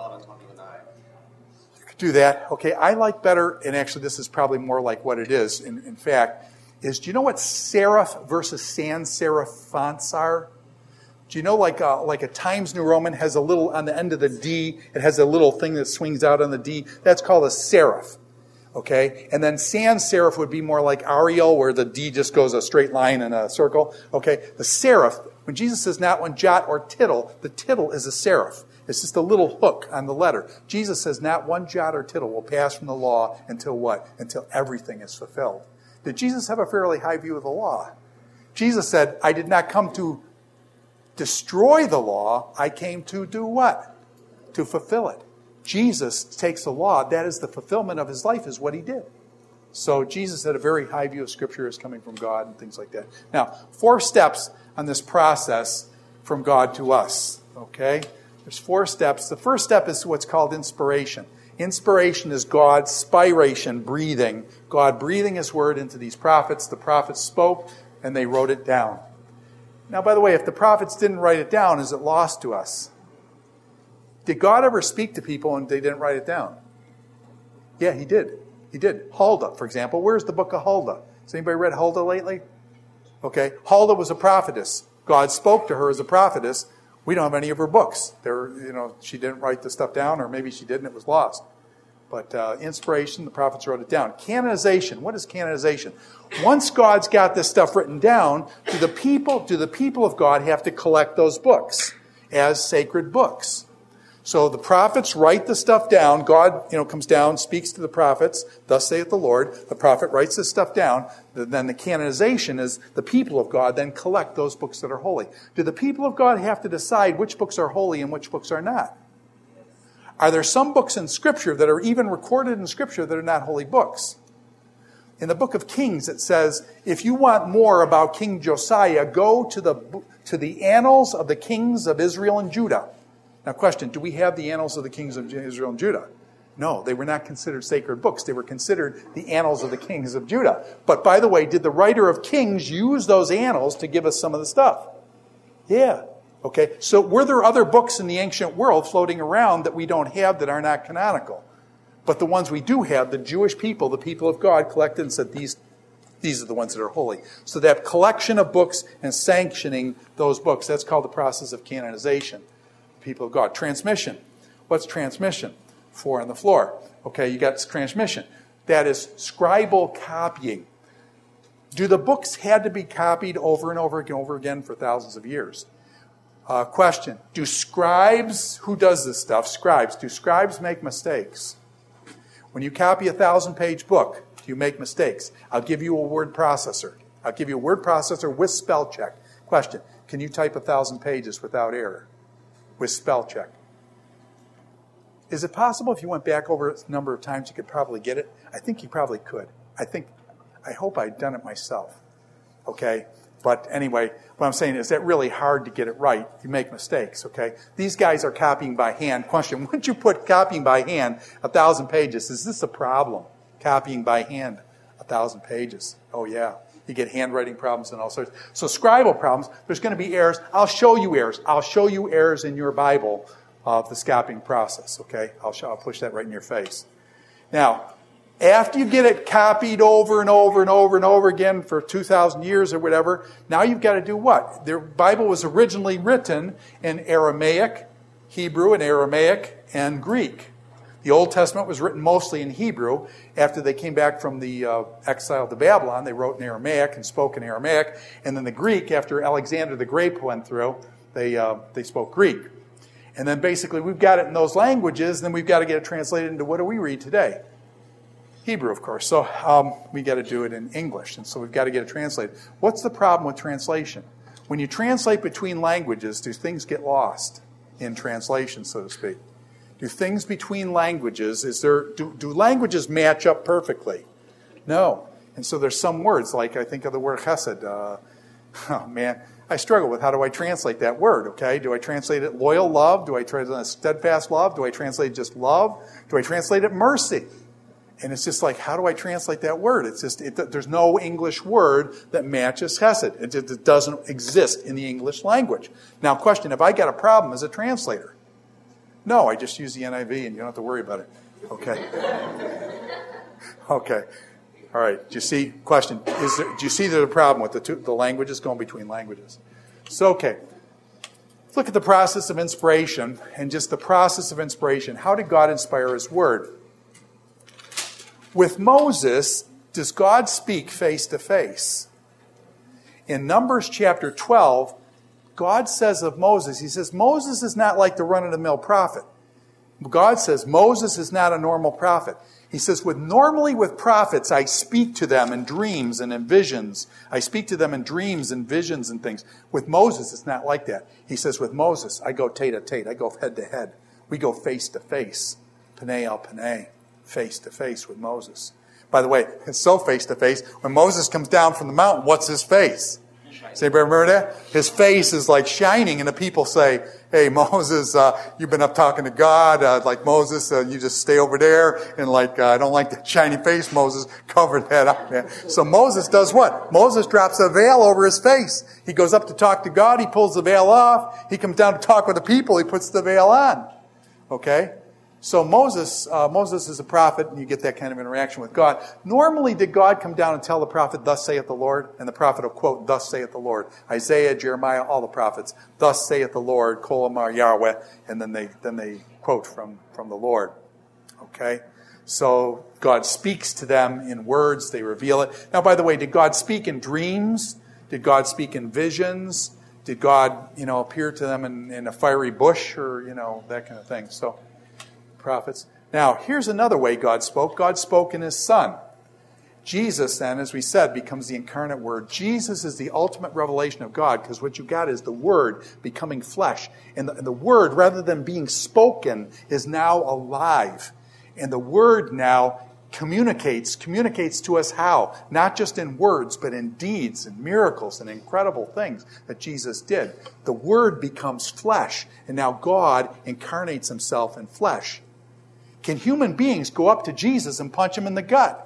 Do that. Okay, I like better, and actually this is probably more like what it is, in, in fact, is do you know what serif versus sans serif fonts are? Do you know like a, like a Times New Roman has a little, on the end of the D, it has a little thing that swings out on the D? That's called a serif. Okay, and then sans serif would be more like Arial, where the D just goes a straight line in a circle. Okay, the serif, when Jesus says not one jot or tittle, the tittle is a serif. It's just a little hook on the letter. Jesus says not one jot or tittle will pass from the law until what? Until everything is fulfilled. Did Jesus have a fairly high view of the law? Jesus said, I did not come to destroy the law. I came to do what? To fulfill it. Jesus takes the law. That is the fulfillment of his life, is what he did. So Jesus had a very high view of Scripture as coming from God and things like that. Now, four steps on this process from God to us. Okay? There's four steps. The first step is what's called inspiration. Inspiration is God's spiration, breathing. God breathing his word into these prophets. The prophets spoke, and they wrote it down. Now, by the way, if the prophets didn't write it down, is it lost to us? Did God ever speak to people and they didn't write it down? Yeah, he did. He did. Huldah, for example. Where's the book of Huldah? Has anybody read Huldah lately? Okay. Huldah was a prophetess. God spoke to her as a prophetess. We don't have any of her books. There, you know, she didn't write the stuff down, or maybe she did and it was lost. But uh, inspiration, the prophets wrote it down. Canonization. What is canonization? Once God's got this stuff written down, do the people, do the people of God have to collect those books as sacred books? So the prophets write the stuff down. God, you know, comes down, speaks to the prophets. Thus saith the Lord. The prophet writes this stuff down. Then the canonization is the people of God then collect those books that are holy. Do the people of God have to decide which books are holy and which books are not? Are there some books in Scripture that are even recorded in Scripture that are not holy books? In the book of Kings, it says, if you want more about King Josiah, go to the, to the annals of the kings of Israel and Judah. Now, question, do we have the annals of the kings of Israel and Judah? No, they were not considered sacred books. They were considered the annals of the kings of Judah. But by the way, did the writer of Kings use those annals to give us some of the stuff? Yeah. Okay, so were there other books in the ancient world floating around that we don't have that are not canonical? But the ones we do have, the Jewish people, the people of God, collected and said, these, these are the ones that are holy. So that collection of books and sanctioning those books, that's called the process of canonization. People of God. Transmission. What's transmission? Four on the floor. Okay, you got transmission. That is scribal copying. Do the books had to be copied over and over and over again for thousands of years? Uh, question. Do scribes, who does this stuff? Scribes. Do scribes make mistakes? When you copy a thousand-page book, do you make mistakes? I'll give you a word processor. I'll give you a word processor with spell check. Question. Can you type a thousand pages without error? With spell check. Is it possible if you went back over a number of times you could probably get it? I think you probably could. I think, I hope I'd done it myself. Okay? But anyway, what I'm saying is that really hard to get it right. You make mistakes, okay? These guys are copying by hand. Question, once you put copying by hand a thousand pages, is this a problem? Copying by hand a thousand pages. Oh yeah. You get handwriting problems and all sorts. So scribal problems, there's going to be errors. I'll show you errors. I'll show you errors in your Bible of the copying process, okay? I'll, show, I'll push that right in your face. Now, after you get it copied over and over and over and over again for two thousand years or whatever, now you've got to do what? The Bible was originally written in Aramaic, Hebrew and Aramaic, and Greek. The Old Testament was written mostly in Hebrew. After they came back from the uh, exile to Babylon, they wrote in Aramaic and spoke in Aramaic. And then the Greek, after Alexander the Great went through, they uh, they spoke Greek. And then basically we've got it in those languages, and then we've got to get it translated into what do we read today? Hebrew, of course. So um, we got to do it in English, and so we've got to get it translated. What's the problem with translation? When you translate between languages, do things get lost in translation, so to speak? Do things between languages, is there, do, do languages match up perfectly? No. And so there's some words, like I think of the word chesed. Uh, oh, man, I struggle with how do I translate that word, okay? Do I translate it loyal love? Do I translate it steadfast love? Do I translate just love? Do I translate it mercy? And it's just like, how do I translate that word? It's just, it, there's no English word that matches chesed. It, just, it doesn't exist in the English language. Now, question, have I got a problem as a translator? No, I just use the N I V and you don't have to worry about it. Okay. Okay. All right. Do you see? Question. Is there, do you see there's a problem with the two, the languages going between languages? So, okay. Let's look at the process of inspiration and just the process of inspiration. How did God inspire His Word? With Moses, does God speak face to face? In Numbers chapter twelve, God says of Moses, He says, Moses is not like the run-of-the-mill prophet. God says, Moses is not a normal prophet. He says, with normally with prophets, I speak to them in dreams and in visions. I speak to them in dreams and visions and things. With Moses, it's not like that. He says, with Moses, I go tete-a-tete. I go head-to-head. We go face-to-face. Panei al panei. Face-to-face with Moses. By the way, it's so face-to-face. When Moses comes down from the mountain, what's his face? Does anybody remember that? His face is like shining, and the people say, hey, Moses, uh, you've been up talking to God. Uh, like Moses, uh, you just stay over there. And like, uh, I don't like that shiny face, Moses. Cover that up, man. So Moses does what? Moses drops a veil over his face. He goes up to talk to God. He pulls the veil off. He comes down to talk with the people. He puts the veil on. Okay? So Moses, uh, Moses is a prophet, and you get that kind of interaction with God. Normally, did God come down and tell the prophet, thus saith the Lord? And the prophet will quote, thus saith the Lord. Isaiah, Jeremiah, all the prophets, thus saith the Lord, Kol Amar Yahweh, and then they then they quote from, from the Lord. Okay? So God speaks to them in words, they reveal it. Now, by the way, did God speak in dreams? Did God speak in visions? Did God, you know, appear to them in, in a fiery bush or, you know, that kind of thing? So, prophets. Now, here's another way God spoke. God spoke in His Son. Jesus, then, as we said, becomes the incarnate Word. Jesus is the ultimate revelation of God, because what you got is the Word becoming flesh. And the, and the Word, rather than being spoken, is now alive. And the Word now communicates, communicates to us how? Not just in words, but in deeds and miracles and incredible things that Jesus did. The Word becomes flesh, and now God incarnates Himself in flesh. Can human beings go up to Jesus and punch Him in the gut?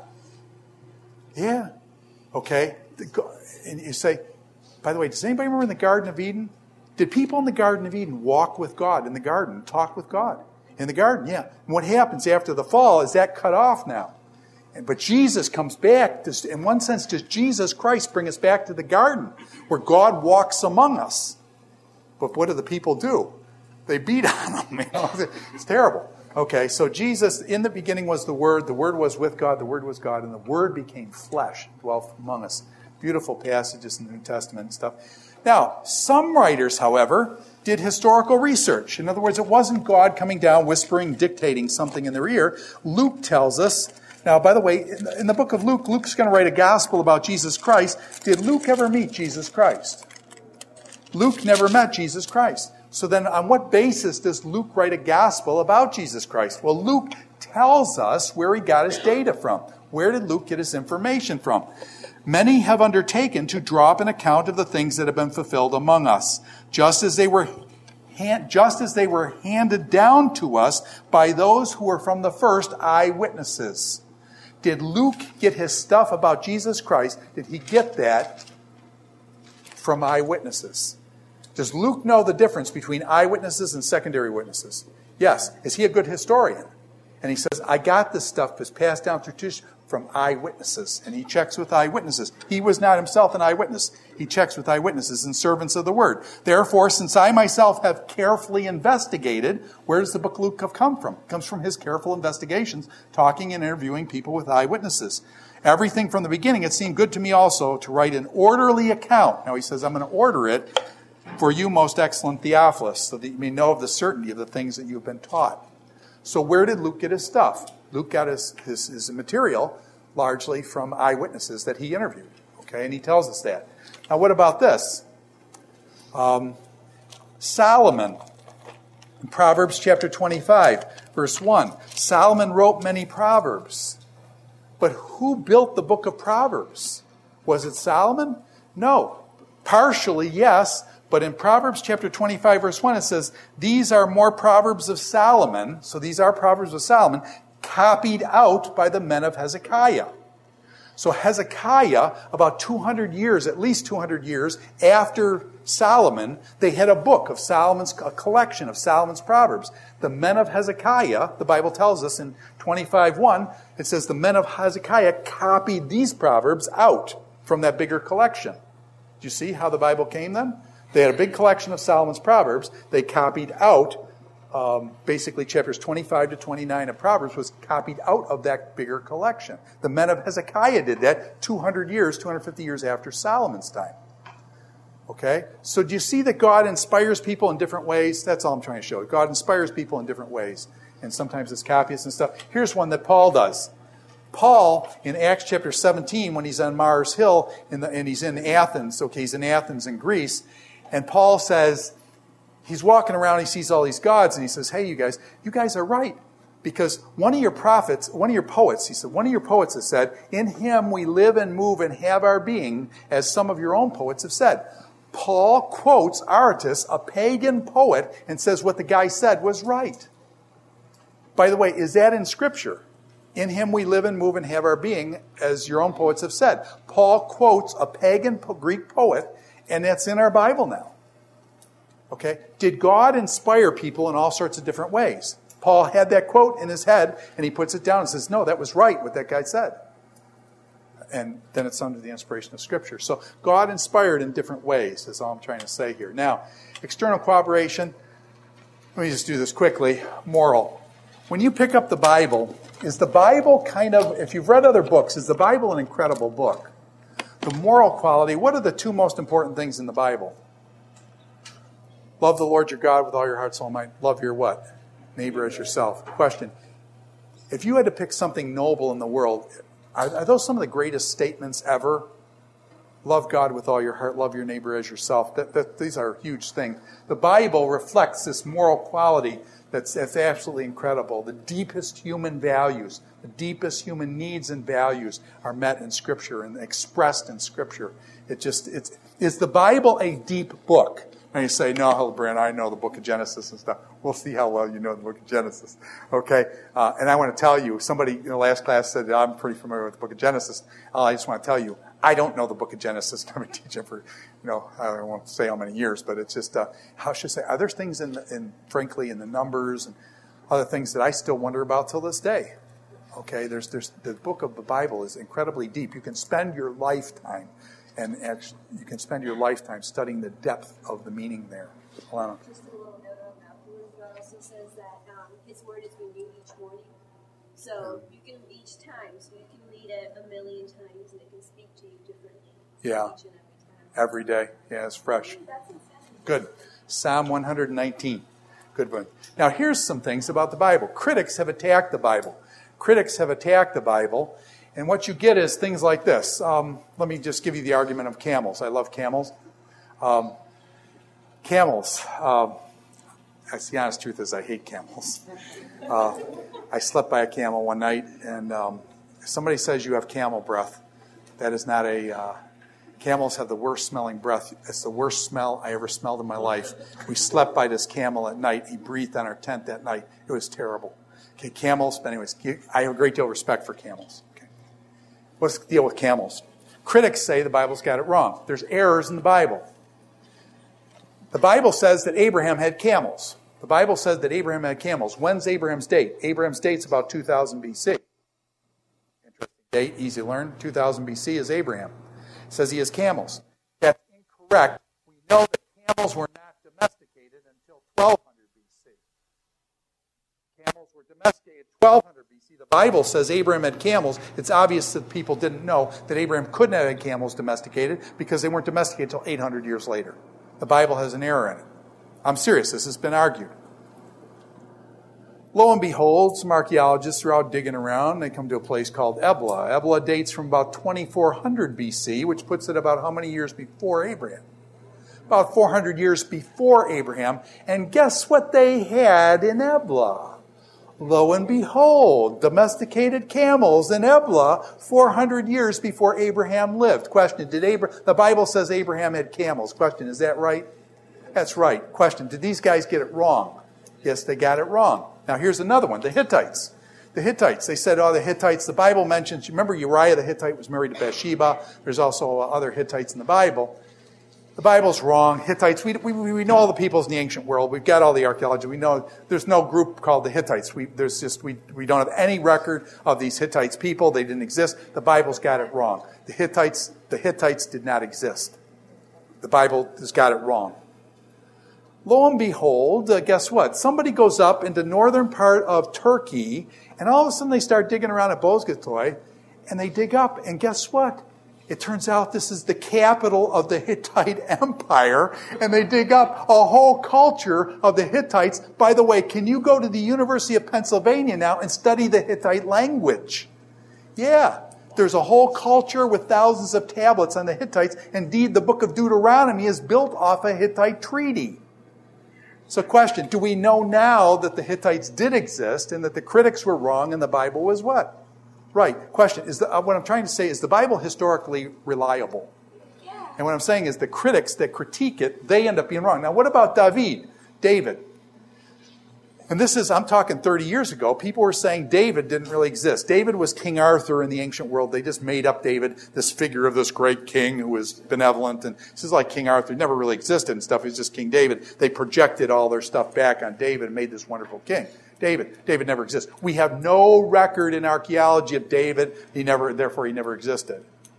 Yeah. Okay. And you say, by the way, does anybody remember in the Garden of Eden? Did people in the Garden of Eden walk with God in the garden, talk with God? In the garden, yeah. And what happens after the fall is that cut off now. But Jesus comes back. In one sense, does Jesus Christ bring us back to the garden where God walks among us? But what do the people do? They beat on Him. You know? It's terrible. Okay, so Jesus, in the beginning was the Word. The Word was with God. The Word was God. And the Word became flesh, dwelt among us. Beautiful passages in the New Testament and stuff. Now, some writers, however, did historical research. In other words, it wasn't God coming down, whispering, dictating something in their ear. Luke tells us. Now, by the way, in the book of Luke, Luke's going to write a gospel about Jesus Christ. Did Luke ever meet Jesus Christ? Luke never met Jesus Christ. So then on what basis does Luke write a gospel about Jesus Christ? Well, Luke tells us where he got his data from. Where did Luke get his information from? Many have undertaken to draw up an account of the things that have been fulfilled among us, just as they were hand, just as they were handed down to us by those who were from the first eyewitnesses. Did Luke get his stuff about Jesus Christ? Did he get that from eyewitnesses? Does Luke know the difference between eyewitnesses and secondary witnesses? Yes. Is he a good historian? And he says, I got this stuff that's passed down through tradition from eyewitnesses. And he checks with eyewitnesses. He was not himself an eyewitness. He checks with eyewitnesses and servants of the word. Therefore, since I myself have carefully investigated, where does the book of Luke have come from? It comes from his careful investigations, talking and interviewing people with eyewitnesses. Everything from the beginning, it seemed good to me also to write an orderly account. Now he says, I'm going to order it for you, most excellent Theophilus, so that you may know of the certainty of the things that you've been taught. So where did Luke get his stuff? Luke got his, his, his material largely from eyewitnesses that he interviewed. Okay, and he tells us that. Now what about this? Um, Solomon, in Proverbs chapter twenty-five, verse one. Solomon wrote many proverbs. But who built the book of Proverbs? Was it Solomon? No. Partially, yes. But in Proverbs chapter twenty-five, verse one, it says, these are more proverbs of Solomon, so these are proverbs of Solomon, copied out by the men of Hezekiah. So Hezekiah, about two hundred years, at least two hundred years after Solomon, they had a book of Solomon's, a collection of Solomon's proverbs. The men of Hezekiah, the Bible tells us in twenty-five one, it says the men of Hezekiah copied these proverbs out from that bigger collection. Do you see how the Bible came then? They had a big collection of Solomon's Proverbs. They copied out, um, basically chapters twenty-five to twenty-nine of Proverbs was copied out of that bigger collection. The men of Hezekiah did that two hundred years, two hundred fifty years after Solomon's time. Okay? So do you see that God inspires people in different ways? That's all I'm trying to show. God inspires people in different ways. And sometimes it's copyists and stuff. Here's one that Paul does. Paul, in Acts chapter seventeen, when he's on Mars Hill, in the, and he's in Athens, okay, he's in Athens in Greece, and Paul says, he's walking around, he sees all these gods, and he says, hey, you guys, you guys are right. Because one of your prophets, one of your poets, he said, one of your poets has said, in him we live and move and have our being, as some of your own poets have said. Paul quotes Aratus, a pagan poet, and says what the guy said was right. By the way, is that in Scripture? In him we live and move and have our being, as your own poets have said. Paul quotes a pagan Greek poet, and that's in our Bible now. Okay? Did God inspire people in all sorts of different ways? Paul had that quote in his head, and he puts it down and says, no, that was right, what that guy said. And then it's under the inspiration of Scripture. So God inspired in different ways, is all I'm trying to say here. Now, external cooperation, let me just do this quickly. Moral. When you pick up the Bible, is the Bible kind of, if you've read other books, is the Bible an incredible book? The moral quality, what are the two most important things in the Bible? Love the Lord your God with all your heart, soul, and mind. Love your what? Neighbor as yourself. Question. If you had to pick something noble in the world, are, are those some of the greatest statements ever? Love God with all your heart. Love your neighbor as yourself. That, that, these are huge things. The Bible reflects this moral quality that's, that's absolutely incredible. The deepest human values, the deepest human needs and values are met in Scripture and expressed in Scripture. It just, it's, is the Bible a deep book? And you say, no, Hildebrand, I know the book of Genesis and stuff. We'll see how well you know the book of Genesis. Okay? Uh, and I want to tell you, somebody in the last class said, I'm pretty familiar with the book of Genesis. Uh, I just want to tell you, I don't know the book of Genesis. I've been teaching for, you know, I won't say how many years, but it's just, uh, how should I say, are there things in, the, in, frankly, in the numbers and other things that I still wonder about till this day? Okay? There's, there's, the book of the Bible is incredibly deep. You can spend your lifetime And actually, you can spend your lifetime studying the depth of the meaning there. Alana. Just a little note on that. The Word of God also says that um, His Word is renewed each morning. So you can, each time, so you can read it a million times and it can speak to you differently. Yeah. Each and every time. Every day. Yeah, it's fresh. Good. Psalm one hundred nineteen. Good one. Now, here's some things about the Bible. Critics have attacked the Bible. Critics have attacked the Bible. And what you get is things like this. Um, let me just give you the argument of camels. I love camels. Um, camels. Um, that's the honest truth is I hate camels. Uh, I slept by a camel one night, and um, if somebody says you have camel breath, that is not a... Uh, camels have the worst smelling breath. It's the worst smell I ever smelled in my life. We slept by this camel at night. He breathed on our tent that night. It was terrible. Okay, camels. But anyways, I have a great deal of respect for camels. Let's deal with camels. Critics say the Bible's got it wrong. There's errors in the Bible. The Bible says that Abraham had camels. The Bible says that Abraham had camels. When's Abraham's date? Abraham's date's about two thousand B C. Interesting date, easy to learn. two thousand B C is Abraham. It says he has camels. That's incorrect. We know that camels were not domesticated until twelve hundred B C. Camels were domesticated twelve hundred B C. The Bible says Abraham had camels. It's obvious that people didn't know that Abraham couldn't have had camels domesticated because they weren't domesticated until eight hundred years later. The Bible has an error in it. I'm serious. This has been argued. Lo and behold, some archaeologists are out digging around. They come to a place called Ebla. Ebla dates from about twenty-four hundred B C, which puts it about how many years before Abraham? About four hundred years before Abraham. And guess what they had in Ebla? Lo and behold, domesticated camels in Ebla four hundred years before Abraham lived. Question, did Abraham, the Bible says Abraham had camels. Question, is that right? That's right. Question, did these guys get it wrong? Yes, they got it wrong. Now here's another one, the Hittites. The Hittites, they said, oh, the Hittites, the Bible mentions, remember Uriah the Hittite was married to Bathsheba. There's also other Hittites in the Bible. The Bible's wrong. Hittites, we, we, we know all the peoples in the ancient world. We've got all the archaeology. We know there's no group called the Hittites. We, there's just, we, we don't have any record of these Hittites people. They didn't exist. The Bible's got it wrong. The Hittites, the Hittites did not exist. The Bible has got it wrong. Lo and behold, uh, guess what? Somebody goes up into the northern part of Turkey, and all of a sudden they start digging around at Bozgatoy, and they dig up, and guess what? It turns out this is the capital of the Hittite Empire, and they dig up a whole culture of the Hittites. By the way, can you go to the University of Pennsylvania now and study the Hittite language? Yeah. There's a whole culture with thousands of tablets on the Hittites. Indeed, the book of Deuteronomy is built off a Hittite treaty. So question, do we know now that the Hittites did exist and that the critics were wrong and the Bible was what? Right. Question, is the, uh, what I'm trying to say is the Bible historically reliable? Yeah. And what I'm saying is the critics that critique it, they end up being wrong. Now what about David? David. And this is, I'm talking thirty years ago, people were saying David didn't really exist. David was King Arthur in the ancient world. They just made up David, this figure of this great king who was benevolent. And this is like King Arthur. He never really existed and stuff. He was just King David. They projected all their stuff back on David and made this wonderful king. David. David never exists. We have no record in archaeology of David. He never, therefore he never existed.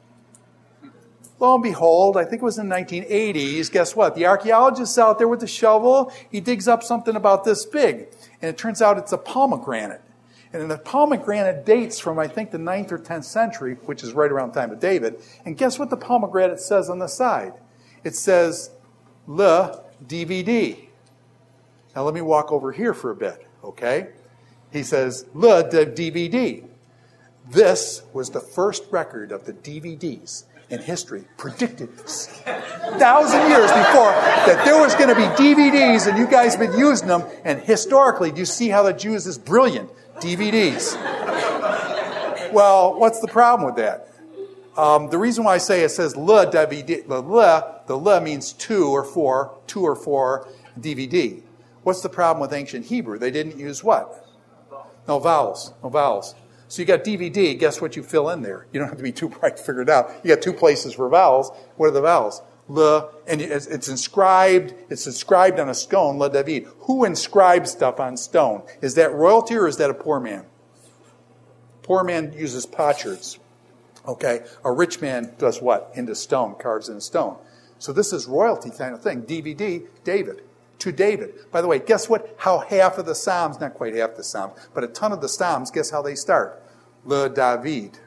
Lo and behold, I think it was in the nineteen eighties, guess what? The archaeologist out there with the shovel, he digs up something about this big. And it turns out it's a pomegranate. And the pomegranate dates from, I think, the ninth or tenth century, which is right around the time of David. And guess what the pomegranate says on the side? It says, Le D V D. Now let me walk over here for a bit, okay? He says, le D V D. This was the first record of the D V Ds in history, predicted a thousand years before that there was going to be D V Ds, and you guys have been using them. And historically, do you see how the Jews is brilliant? D V Ds. Well, what's the problem with that? Um, the reason why I say it says le D V D, the le, the le means two or four, two or four D V D. What's the problem with ancient Hebrew? They didn't use what? No vowels. No vowels. So you got D V D, guess what you fill in there? You don't have to be too bright to figure it out. You got two places for vowels. What are the vowels? Le, and it's, it's inscribed, it's inscribed on a stone, le David. Who inscribes stuff on stone? Is that royalty or is that a poor man? Poor man uses potsherds. Okay? A rich man does what? Into stone, carves in stone. So this is royalty kind of thing. D V D, David. To David. By the way, guess what? How half of the Psalms, not quite half the Psalms, but a ton of the Psalms, guess how they start? Le David.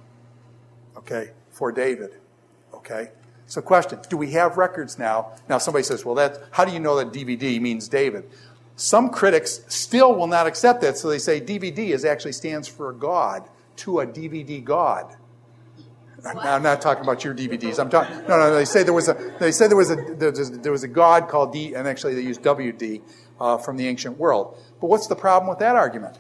Okay? For David. Okay? So question, do we have records now? Now somebody says, well, that, how do you know that D V D means David? Some critics still will not accept that, so they say D V D is actually stands for God, to a D V D God. Now, I'm not talking about your D V Ds. I'm talking. No, no. They say there was a. They say there was a. There was a, there was a god called D, and actually they used W D uh, from the ancient world. But what's the problem with that argument?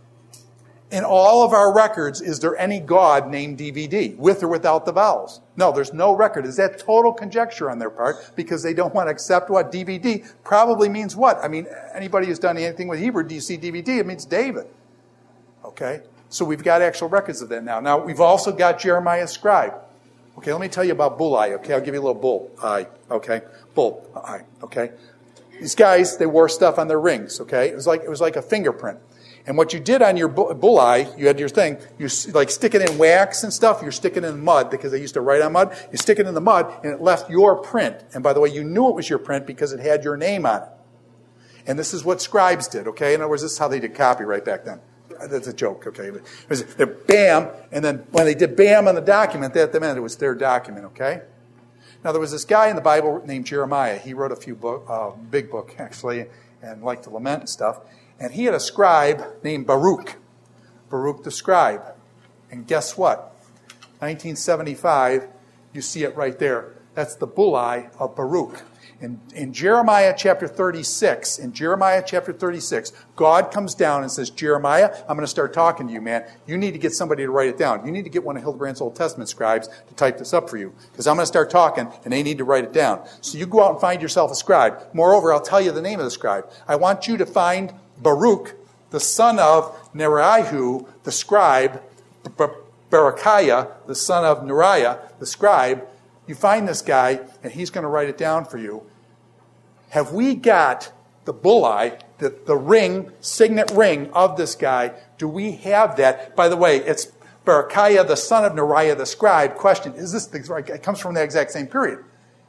In all of our records, is there any god named D V D, with or without the vowels? No, there's no record. Is that total conjecture on their part because they don't want to accept what D V D probably means? What? I mean, anybody who's done anything with Hebrew, do you see D V D? It means David. Okay. So we've got actual records of that now. Now, we've also got Jeremiah scribe. Okay, let me tell you about bull eye. Okay, I'll give you a little bull eye. Okay, bull eye. Okay, these guys, they wore stuff on their rings. Okay, it was like it was like a fingerprint. And what you did on your bull, bull eye, you had your thing. You like stick it in wax and stuff. You're sticking it in mud because they used to write on mud. You stick it in the mud, and it left your print. And by the way, you knew it was your print because it had your name on it. And this is what scribes did. Okay, in other words, this is how they did copyright back then. That's a joke, okay? It was bam, and then when they did bam on the document, that meant it was their document, okay? Now, there was this guy in the Bible named Jeremiah. He wrote a few book, uh, big book, actually, and liked to lament and stuff. And he had a scribe named Baruch. Baruch the scribe. And guess what? nineteen seventy-five, you see it right there. That's the bull eye of Baruch. In, in Jeremiah chapter thirty-six, in Jeremiah chapter thirty-six, God comes down and says, Jeremiah, I'm going to start talking to you, man. You need to get somebody to write it down. You need to get one of Hildebrandt's Old Testament scribes to type this up for you. Because I'm going to start talking, and they need to write it down. So you go out and find yourself a scribe. Moreover, I'll tell you the name of the scribe. I want you to find Baruch, the son of Neriah, the scribe, Berechiah, the son of Neriah, the scribe. You find this guy, and he's going to write it down for you. Have we got the bull eye, the, the ring, signet ring of this guy? Do we have that? By the way, it's Berechiah, the son of Neriah, the scribe. Question, is this the, it comes from the exact same period.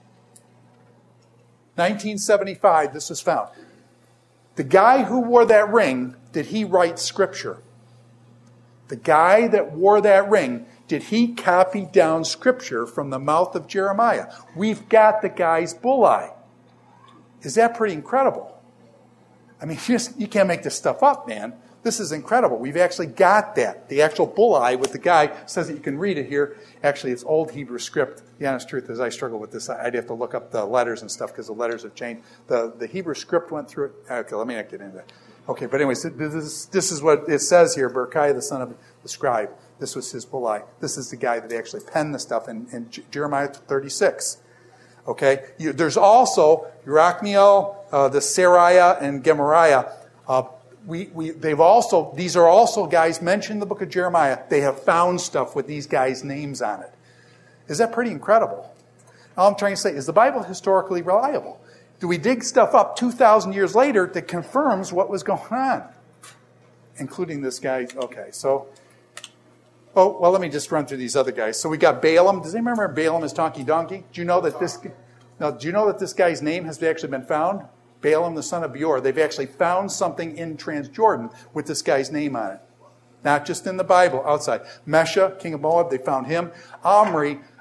nineteen seventy-five, this was found. The guy who wore that ring, did he write scripture? The guy that wore that ring, did he copy down scripture from the mouth of Jeremiah? We've got the guy's bull eye. Is that pretty incredible? I mean, you, just, you can't make this stuff up, man. This is incredible. We've actually got that. The actual bull eye with the guy says that you can read it here. Actually, it's old Hebrew script. The honest truth is I struggle with this. I'd have to look up the letters and stuff because the letters have changed. The, the Hebrew script went through it. Okay, let me not get into that. Okay, but anyways, this is, this is what it says here. Berechiah, the son of the scribe. This was his bull eye. This is the guy that actually penned the stuff in, in Jeremiah thirty-six. Okay, you, there's also Yerachmiel, uh, the Sariah, and Gemariah. Uh, we, we, they've also, these are also guys mentioned in the book of Jeremiah. They have found stuff with these guys' names on it. Is that pretty incredible? All I'm trying to say is the Bible historically reliable. Do we dig stuff up two thousand years later that confirms what was going on? Including this guy. Okay, so, oh, well, let me just run through these other guys. So we got Balaam. Does anyone remember Balaam as Donkey Donkey? Do you know that this, now, do you know that this guy's name has actually been found? Balaam, the son of Beor. They've actually found something in Transjordan with this guy's name on it. Not just in the Bible, outside. Mesha, king of Moab, they found him. Omri,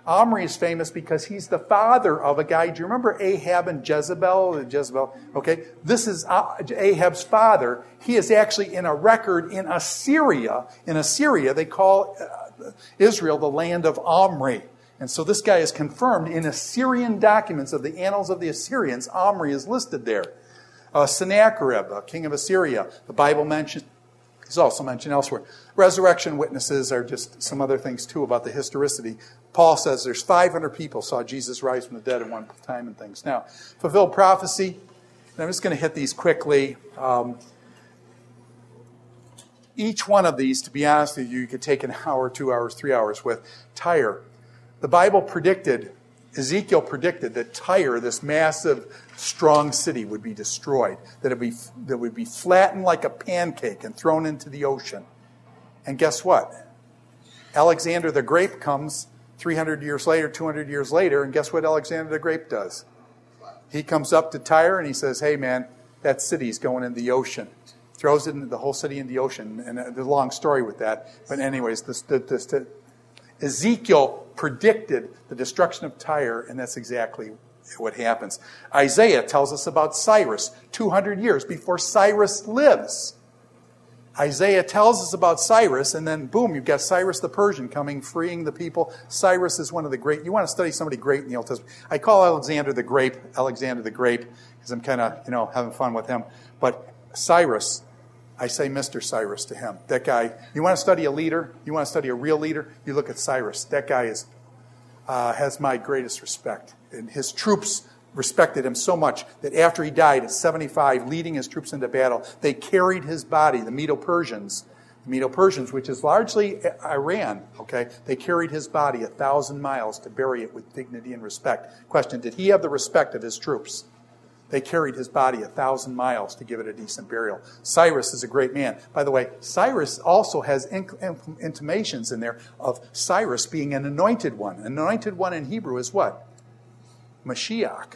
Omri is famous because he's the father of a guy. Do you remember Ahab and Jezebel? Jezebel. Okay, this is Ahab's father. He is actually in a record in Assyria. In Assyria, they call Israel the land of Omri. And so this guy is confirmed in Assyrian documents of the annals of the Assyrians. Omri is listed there. Uh, Sennacherib, uh, king of Assyria, the Bible mentions. He's also mentioned elsewhere. Resurrection witnesses are just some other things too about the historicity. Paul says there's five hundred people saw Jesus rise from the dead at one time and things. Now, fulfilled prophecy. And I'm just going to hit these quickly. Um, each one of these, to be honest with you, you could take an hour, two hours, three hours with. Tyre. The Bible predicted, Ezekiel predicted that Tyre, this massive, strong city, would be destroyed. That it would be, that it would be flattened like a pancake and thrown into the ocean. And guess what? Alexander the Great comes three hundred years later, two hundred years later, and guess what Alexander the Great does? He comes up to Tyre and he says, hey man, that city's going in the ocean. Throws it in, the whole city in the ocean. And there's a long story with that. But anyways, this, this, this, Ezekiel predicted the destruction of Tyre, and that's exactly what happens. Isaiah tells us about Cyrus two hundred years before Cyrus lives. Isaiah tells us about Cyrus, and then boom, you've got Cyrus the Persian coming, freeing the people. Cyrus is one of the great. You want to study somebody great in the Old Testament. I call Alexander the Grape, Alexander the Grape, because I'm kind of, you know, having fun with him. But Cyrus, I say Mister Cyrus to him. That guy, you want to study a leader? You want to study a real leader? You look at Cyrus. That guy is uh, has my greatest respect. And his troops respected him so much that after he died at seventy-five, leading his troops into battle, they carried his body, the Medo-Persians, the Medo-Persians, which is largely Iran, okay, they carried his body a thousand miles to bury it with dignity and respect. Question, did he have the respect of his troops? They carried his body a thousand miles to give it a decent burial. Cyrus is a great man. By the way, Cyrus also has intimations in there of Cyrus being an anointed one. An anointed one in Hebrew is what? Mashiach.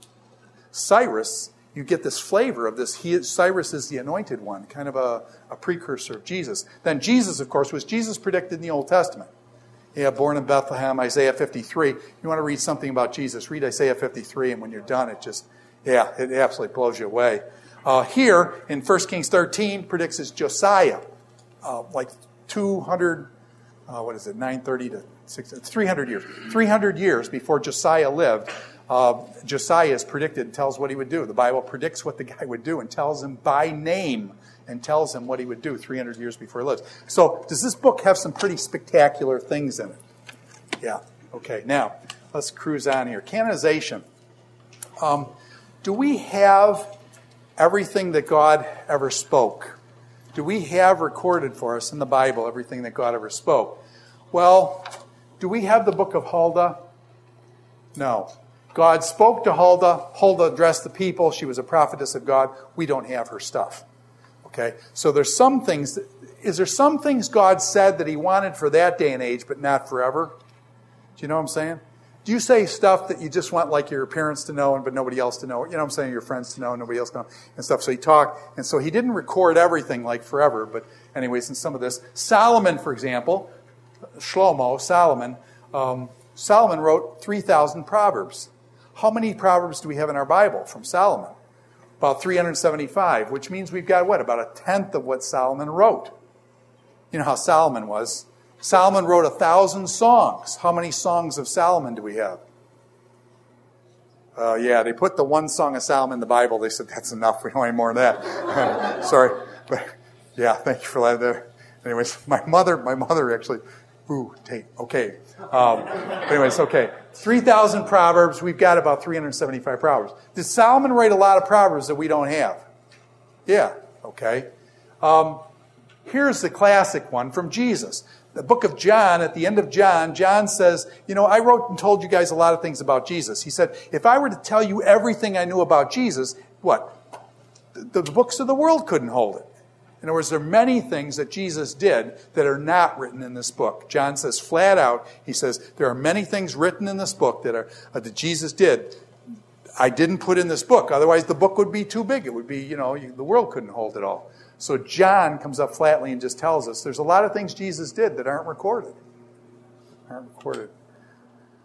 Cyrus, you get this flavor of this. He, Cyrus is the anointed one, kind of a, a precursor of Jesus. Then Jesus, of course, was Jesus predicted in the Old Testament. Yeah, born in Bethlehem, Isaiah fifty-three. You want to read something about Jesus, read Isaiah fifty-three, and when you're done, it just, yeah, it absolutely blows you away. Uh, here, in First Kings thirteen, predicts as Josiah, uh, like two hundred, uh, what is it, nine thirty to six, three hundred years. three hundred years before Josiah lived, uh, Josiah is predicted and tells what he would do. The Bible predicts what the guy would do and tells him by name and tells him what he would do three hundred years before he lives. So, does this book have some pretty spectacular things in it? Yeah. Okay, now, let's cruise on here. Canonization. Um, do we have everything that God ever spoke? Do we have recorded for us in the Bible everything that God ever spoke? Well, do we have the book of Huldah? No. God spoke to Huldah. Huldah addressed the people. She was a prophetess of God. We don't have her stuff. Okay? So there's some things, that, is there some things God said that he wanted for that day and age, but not forever? Do you know what I'm saying? Do you say stuff that you just want like your parents to know, and but nobody else to know? You know what I'm saying? Your friends to know, and nobody else to know, and stuff. So he talked, and so he didn't record everything like forever. But anyways, in some of this, Solomon, for example, Shlomo, Solomon, um, Solomon wrote three thousand Proverbs. How many Proverbs do we have in our Bible from Solomon? About three hundred seventy-five, which means we've got, what, about a tenth of what Solomon wrote. You know how Solomon was. Solomon wrote a thousand songs. How many songs of Solomon do we have? Uh, yeah, they put the one song of Solomon in the Bible. They said, that's enough. We don't need more than that. Sorry. But yeah, thank you for that there. Anyways, my mother, my mother actually, ooh, tape. Okay. Um, anyways, okay. three thousand Proverbs. We've got about three hundred seventy-five Proverbs. Did Solomon write a lot of Proverbs that we don't have? Yeah. Okay. Um, here's the classic one from Jesus. The book of John, at the end of John, John says, you know, I wrote and told you guys a lot of things about Jesus. He said, if I were to tell you everything I knew about Jesus, what? The, the books of the world couldn't hold it. In other words, there are many things that Jesus did that are not written in this book. John says flat out, he says, there are many things written in this book that are uh, that Jesus did. I didn't put in this book. Otherwise, the book would be too big. It would be, you know, you, the world couldn't hold it all. So John comes up flatly and just tells us there's a lot of things Jesus did that aren't recorded. Aren't recorded.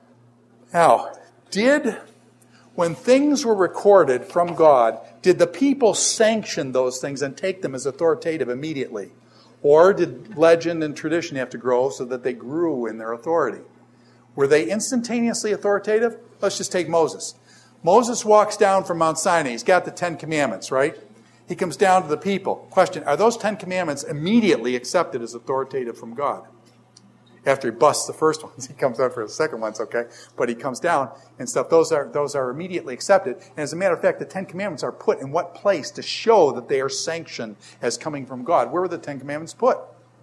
Now, did, when things were recorded from God, did the people sanction those things and take them as authoritative immediately? Or did legend and tradition have to grow so that they grew in their authority? Were they instantaneously authoritative? Let's just take Moses. Moses walks down from Mount Sinai. He's got the Ten Commandments, right? He comes down to the people. Question, are those Ten Commandments immediately accepted as authoritative from God? After he busts the first ones, he comes out for the second ones, okay? But he comes down and stuff. Those are those are immediately accepted. And as a matter of fact, the Ten Commandments are put in what place to show that they are sanctioned as coming from God? Where were the Ten Commandments put?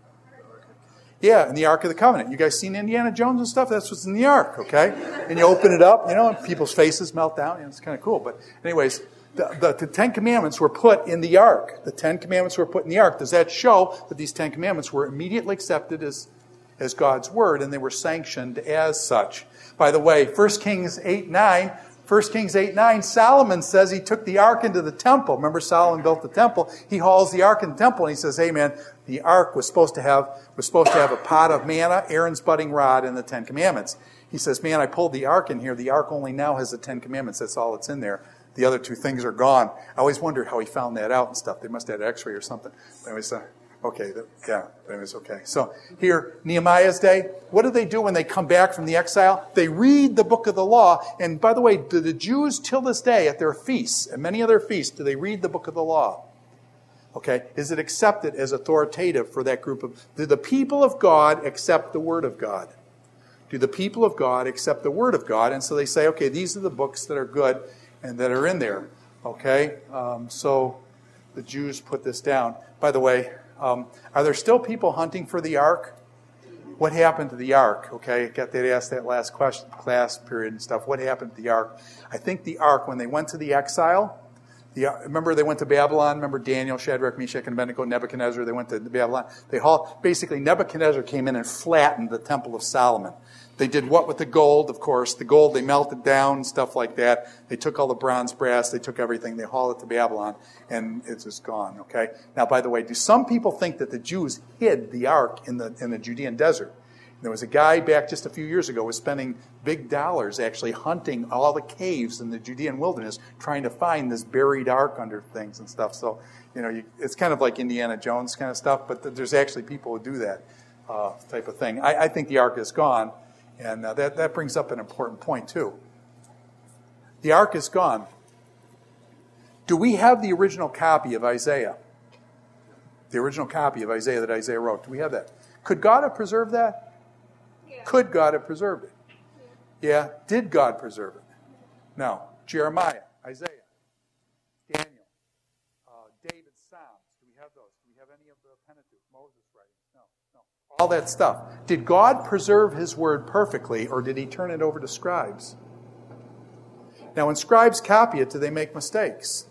Yeah, in the Ark of the Covenant. You guys seen Indiana Jones and stuff? That's what's in the Ark, okay? And you open it up, you know, and people's faces melt down. You know, it's kind of cool. But anyways, the, the, the Ten Commandments were put in the Ark. The Ten Commandments were put in the Ark. Does that show that these Ten Commandments were immediately accepted as, as God's Word and they were sanctioned as such? By the way, First Kings eight nine, First Kings eight nine, Solomon says he took the ark into the temple. Remember, Solomon built the temple. He hauls the ark in the temple, and he says, hey, man, the ark was supposed to have was supposed to have a pot of manna, Aaron's budding rod, and the Ten Commandments. He says, man, I pulled the ark in here. The ark only now has the Ten Commandments. That's all that's in there. The other two things are gone. I always wondered how he found that out and stuff. They must have had an x-ray or something. But anyways, uh, okay, that, yeah, anyways, okay. So here, Nehemiah's day, what do they do when they come back from the exile? They read the book of the law. And by the way, do the Jews till this day at their feasts, and many other feasts, do they read the book of the law? Okay, is it accepted as authoritative for that group of... Do the people of God accept the Word of God? Do the people of God accept the Word of God? And so they say, okay, these are the books that are good and that are in there. Okay, um, so the Jews put this down. By the way, um, are there still people hunting for the ark? What happened to the ark? Okay, got they asked that last question, class period and stuff. What happened to the ark? I think the ark, when they went to the exile, the, remember they went to Babylon. Remember Daniel, Shadrach, Meshach, and Abednego, Nebuchadnezzar. They went to Babylon. They hauled, basically Nebuchadnezzar came in and flattened the Temple of Solomon. They did what with the gold? Of course, the gold they melted down, stuff like that. They took all the bronze, brass. They took everything. They hauled it to Babylon, and it's just gone. Okay. Now, by the way, do some people think that the Jews hid the ark in the in the Judean desert? There was a guy back just a few years ago who was spending big dollars actually hunting all the caves in the Judean wilderness, trying to find this buried ark under things and stuff. So, you know, you, it's kind of like Indiana Jones kind of stuff, but th- there's actually people who do that uh, type of thing. I, I think the ark is gone, and uh, that, that brings up an important point, too. The ark is gone. Do we have the original copy of Isaiah? The original copy of Isaiah that Isaiah wrote. Do we have that? Could God have preserved that? Could God have preserved it? Yeah. Did God preserve it? No. Jeremiah, Isaiah, Daniel, uh, David's Psalms. Do we have those? Do we have any of the Pentateuch, Moses writings? No. No. All that stuff. Did God preserve His Word perfectly, or did He turn it over to scribes? Now, when scribes copy it, do they make mistakes?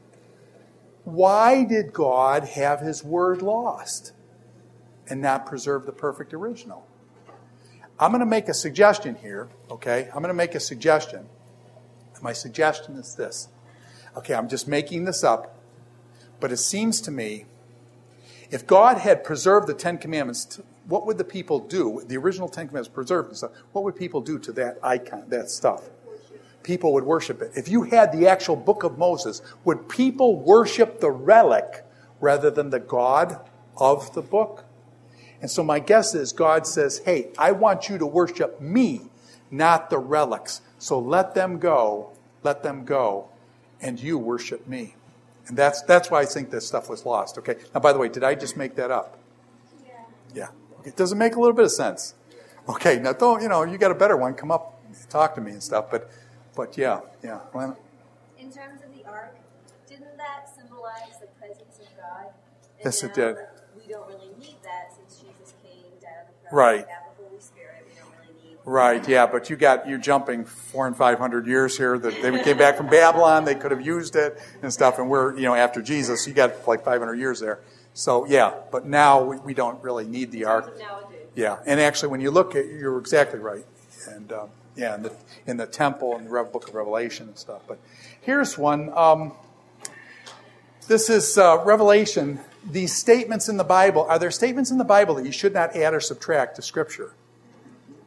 Why did God have His Word lost and not preserve the perfect original? I'm going to make a suggestion here, okay? I'm going to make a suggestion. My suggestion is this. Okay, I'm just making this up, but it seems to me, if God had preserved the Ten Commandments, what would the people do? The original Ten Commandments preserved and stuff. What would people do to that icon, that stuff? People would worship it. If you had the actual book of Moses, would people worship the relic rather than the God of the book? And so my guess is God says, hey, I want you to worship me, not the relics. So let them go, let them go, and you worship me. And that's that's why I think this stuff was lost. Okay. Now, by the way, did I just make that up? Yeah. Yeah. Okay. Does it make a little bit of sense? Okay. Now, don't, you know, you got a better one, come up, talk to me and stuff. But, but yeah, yeah. Well, in terms of the ark, didn't that symbolize the presence of God? And yes, it did. We don't really need that since Jesus came down from right. the Holy Spirit. We don't really need Right, yeah, but you got you're jumping four and five hundred years here. That they came back from Babylon, they could have used it and stuff, and we're you know after Jesus, you got like five hundred years there. So yeah, but now we, we don't really need the ark. Nowadays. Yeah, and actually, when you look at, you're exactly right, and um, yeah, in the in the temple and the Book of Revelation and stuff. But here's one. Um, this is uh, Revelation. These statements in the Bible, are there statements in the Bible that you should not add or subtract to Scripture?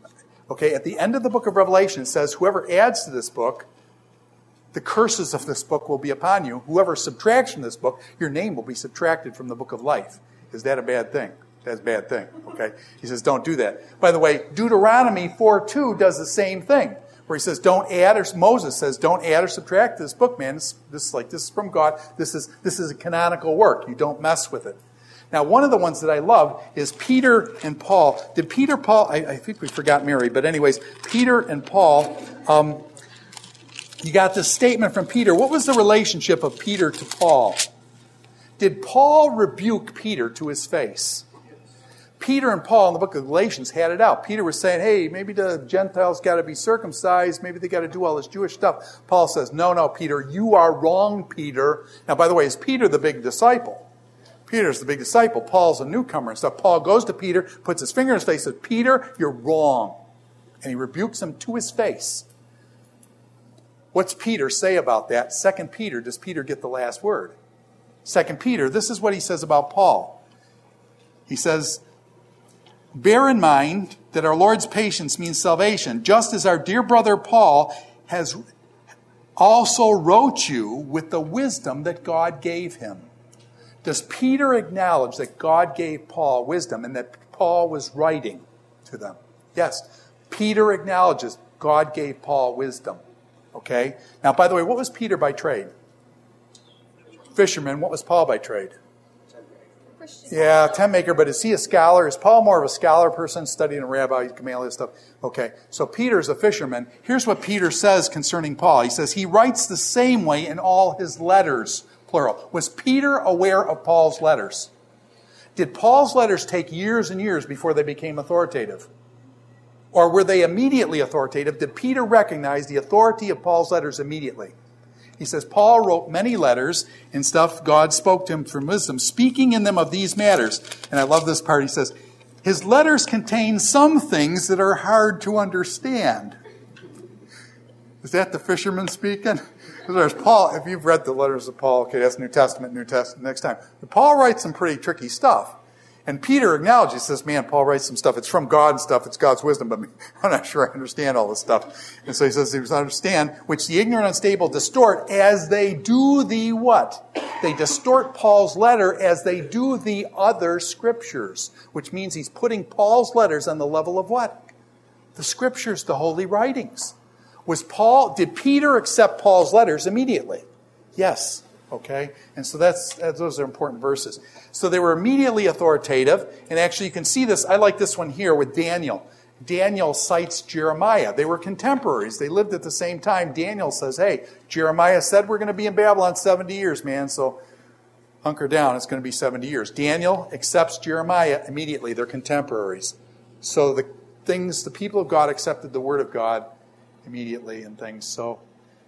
Okay, at the end of the book of Revelation, it says, whoever adds to this book, the curses of this book will be upon you. Whoever subtracts from this book, your name will be subtracted from the book of life. Is that a bad thing? That's a bad thing, okay? He says, don't do that. By the way, Deuteronomy four two does the same thing, where he says, don't add, or Moses says, don't add or subtract to this book, man. This, this is like, this is from God. This is, this is a canonical work. You don't mess with it. Now, one of the ones that I love is Peter and Paul. Did Peter, Paul, I, I think we forgot Mary, but anyways, Peter and Paul, um, you got this statement from Peter. What was the relationship of Peter to Paul? Did Paul rebuke Peter to his face? Peter and Paul in the book of Galatians had it out. Peter was saying, hey, maybe the Gentiles got to be circumcised. Maybe they got to do all this Jewish stuff. Paul says, no, no, Peter, you are wrong, Peter. Now, by the way, is Peter the big disciple? Peter's the big disciple. Paul's a newcomer and stuff. Paul goes to Peter, puts his finger in his face, and says, Peter, you're wrong. And he rebukes him to his face. What's Peter say about that? Second Peter, does Peter get the last word? Second Peter, this is what he says about Paul. He says, bear in mind that our Lord's patience means salvation, just as our dear brother Paul has also wrote you with the wisdom that God gave him. Does Peter acknowledge that God gave Paul wisdom and that Paul was writing to them? Yes. Peter acknowledges God gave Paul wisdom. Okay? Now, by the way, what was Peter by trade? Fisherman. What was Paul by trade? Yeah, tent maker, but is he a scholar? Is Paul more of a scholar person, studying a rabbi, Gamaliel stuff? Okay, so Peter's a fisherman. Here's what Peter says concerning Paul. He says, he writes the same way in all his letters, plural. Was Peter aware of Paul's letters? Did Paul's letters take years and years before they became authoritative? Or were they immediately authoritative? Did Peter recognize the authority of Paul's letters immediately? He says, Paul wrote many letters and stuff. God spoke to him from wisdom, speaking in them of these matters. And I love this part. He says, his letters contain some things that are hard to understand. Is that the fisherman speaking? There's Paul. If you've read the letters of Paul, okay, that's New Testament, New Testament next time. But Paul writes some pretty tricky stuff. And Peter acknowledges, says, man, Paul writes some stuff. It's from God and stuff. It's God's wisdom, but I'm not sure I understand all this stuff. And so he says, he does understand, which the ignorant and unstable distort as they do the what? They distort Paul's letter as they do the other scriptures, which means he's putting Paul's letters on the level of what? The scriptures, the holy writings. Was Paul, did Peter accept Paul's letters immediately? Yes. Okay? And so that's, those are important verses. So they were immediately authoritative. And actually you can see this. I like this one here with Daniel. Daniel cites Jeremiah. They were contemporaries. They lived at the same time. Daniel says, hey, Jeremiah said we're going to be in Babylon seventy years, man. So hunker down. It's going to be seventy years. Daniel accepts Jeremiah immediately. They're contemporaries. So the things, the people of God accepted the word of God immediately and things. So,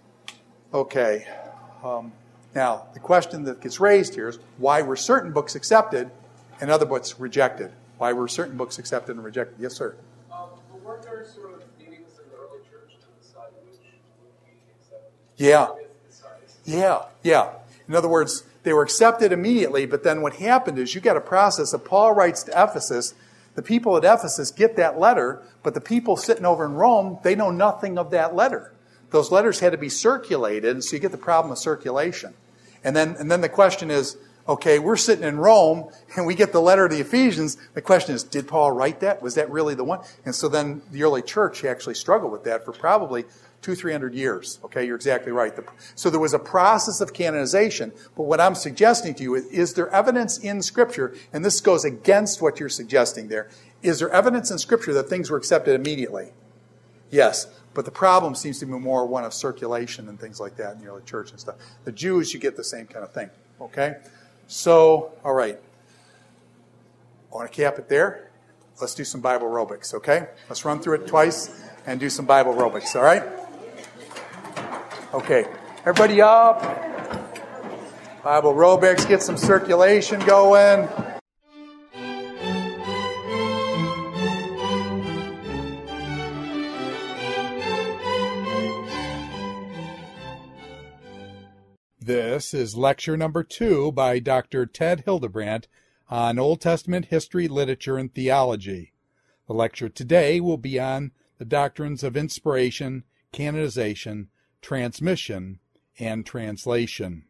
okay. Um, Now, the question that gets raised here is why were certain books accepted and other books rejected? Why were certain books accepted and rejected? Yes, sir. Um, but weren't there sort of meetings in the early church to decide which would be accepted? Yeah. Yeah, yeah. In other words, they were accepted immediately, but then what happened is you got a process that Paul writes to Ephesus. The people at Ephesus get that letter, but the people sitting over in Rome, they know nothing of that letter. Those letters had to be circulated, and so you get the problem of circulation. And then and then the question is, okay, we're sitting in Rome, and we get the letter to the Ephesians. The question is, did Paul write that? Was that really the one? And so then the early church actually struggled with that for probably two, three hundred years. Okay, you're exactly right. The, so there was a process of canonization. But what I'm suggesting to you is, is there evidence in Scripture, and this goes against what you're suggesting there, is there evidence in Scripture that things were accepted immediately? Yes. But the problem seems to be more one of circulation and things like that in the early church and stuff. The Jews, you get the same kind of thing. Okay? So, all right. I want to cap it there. Let's do some Bible aerobics, okay? Let's run through it twice and do some Bible aerobics, all right? Okay. Everybody up. Bible aerobics, get some circulation going. This is lecture number two by Doctor Ted Hildebrandt on Old Testament history, literature, and theology. The lecture today will be on the doctrines of inspiration, canonization, transmission, and translation.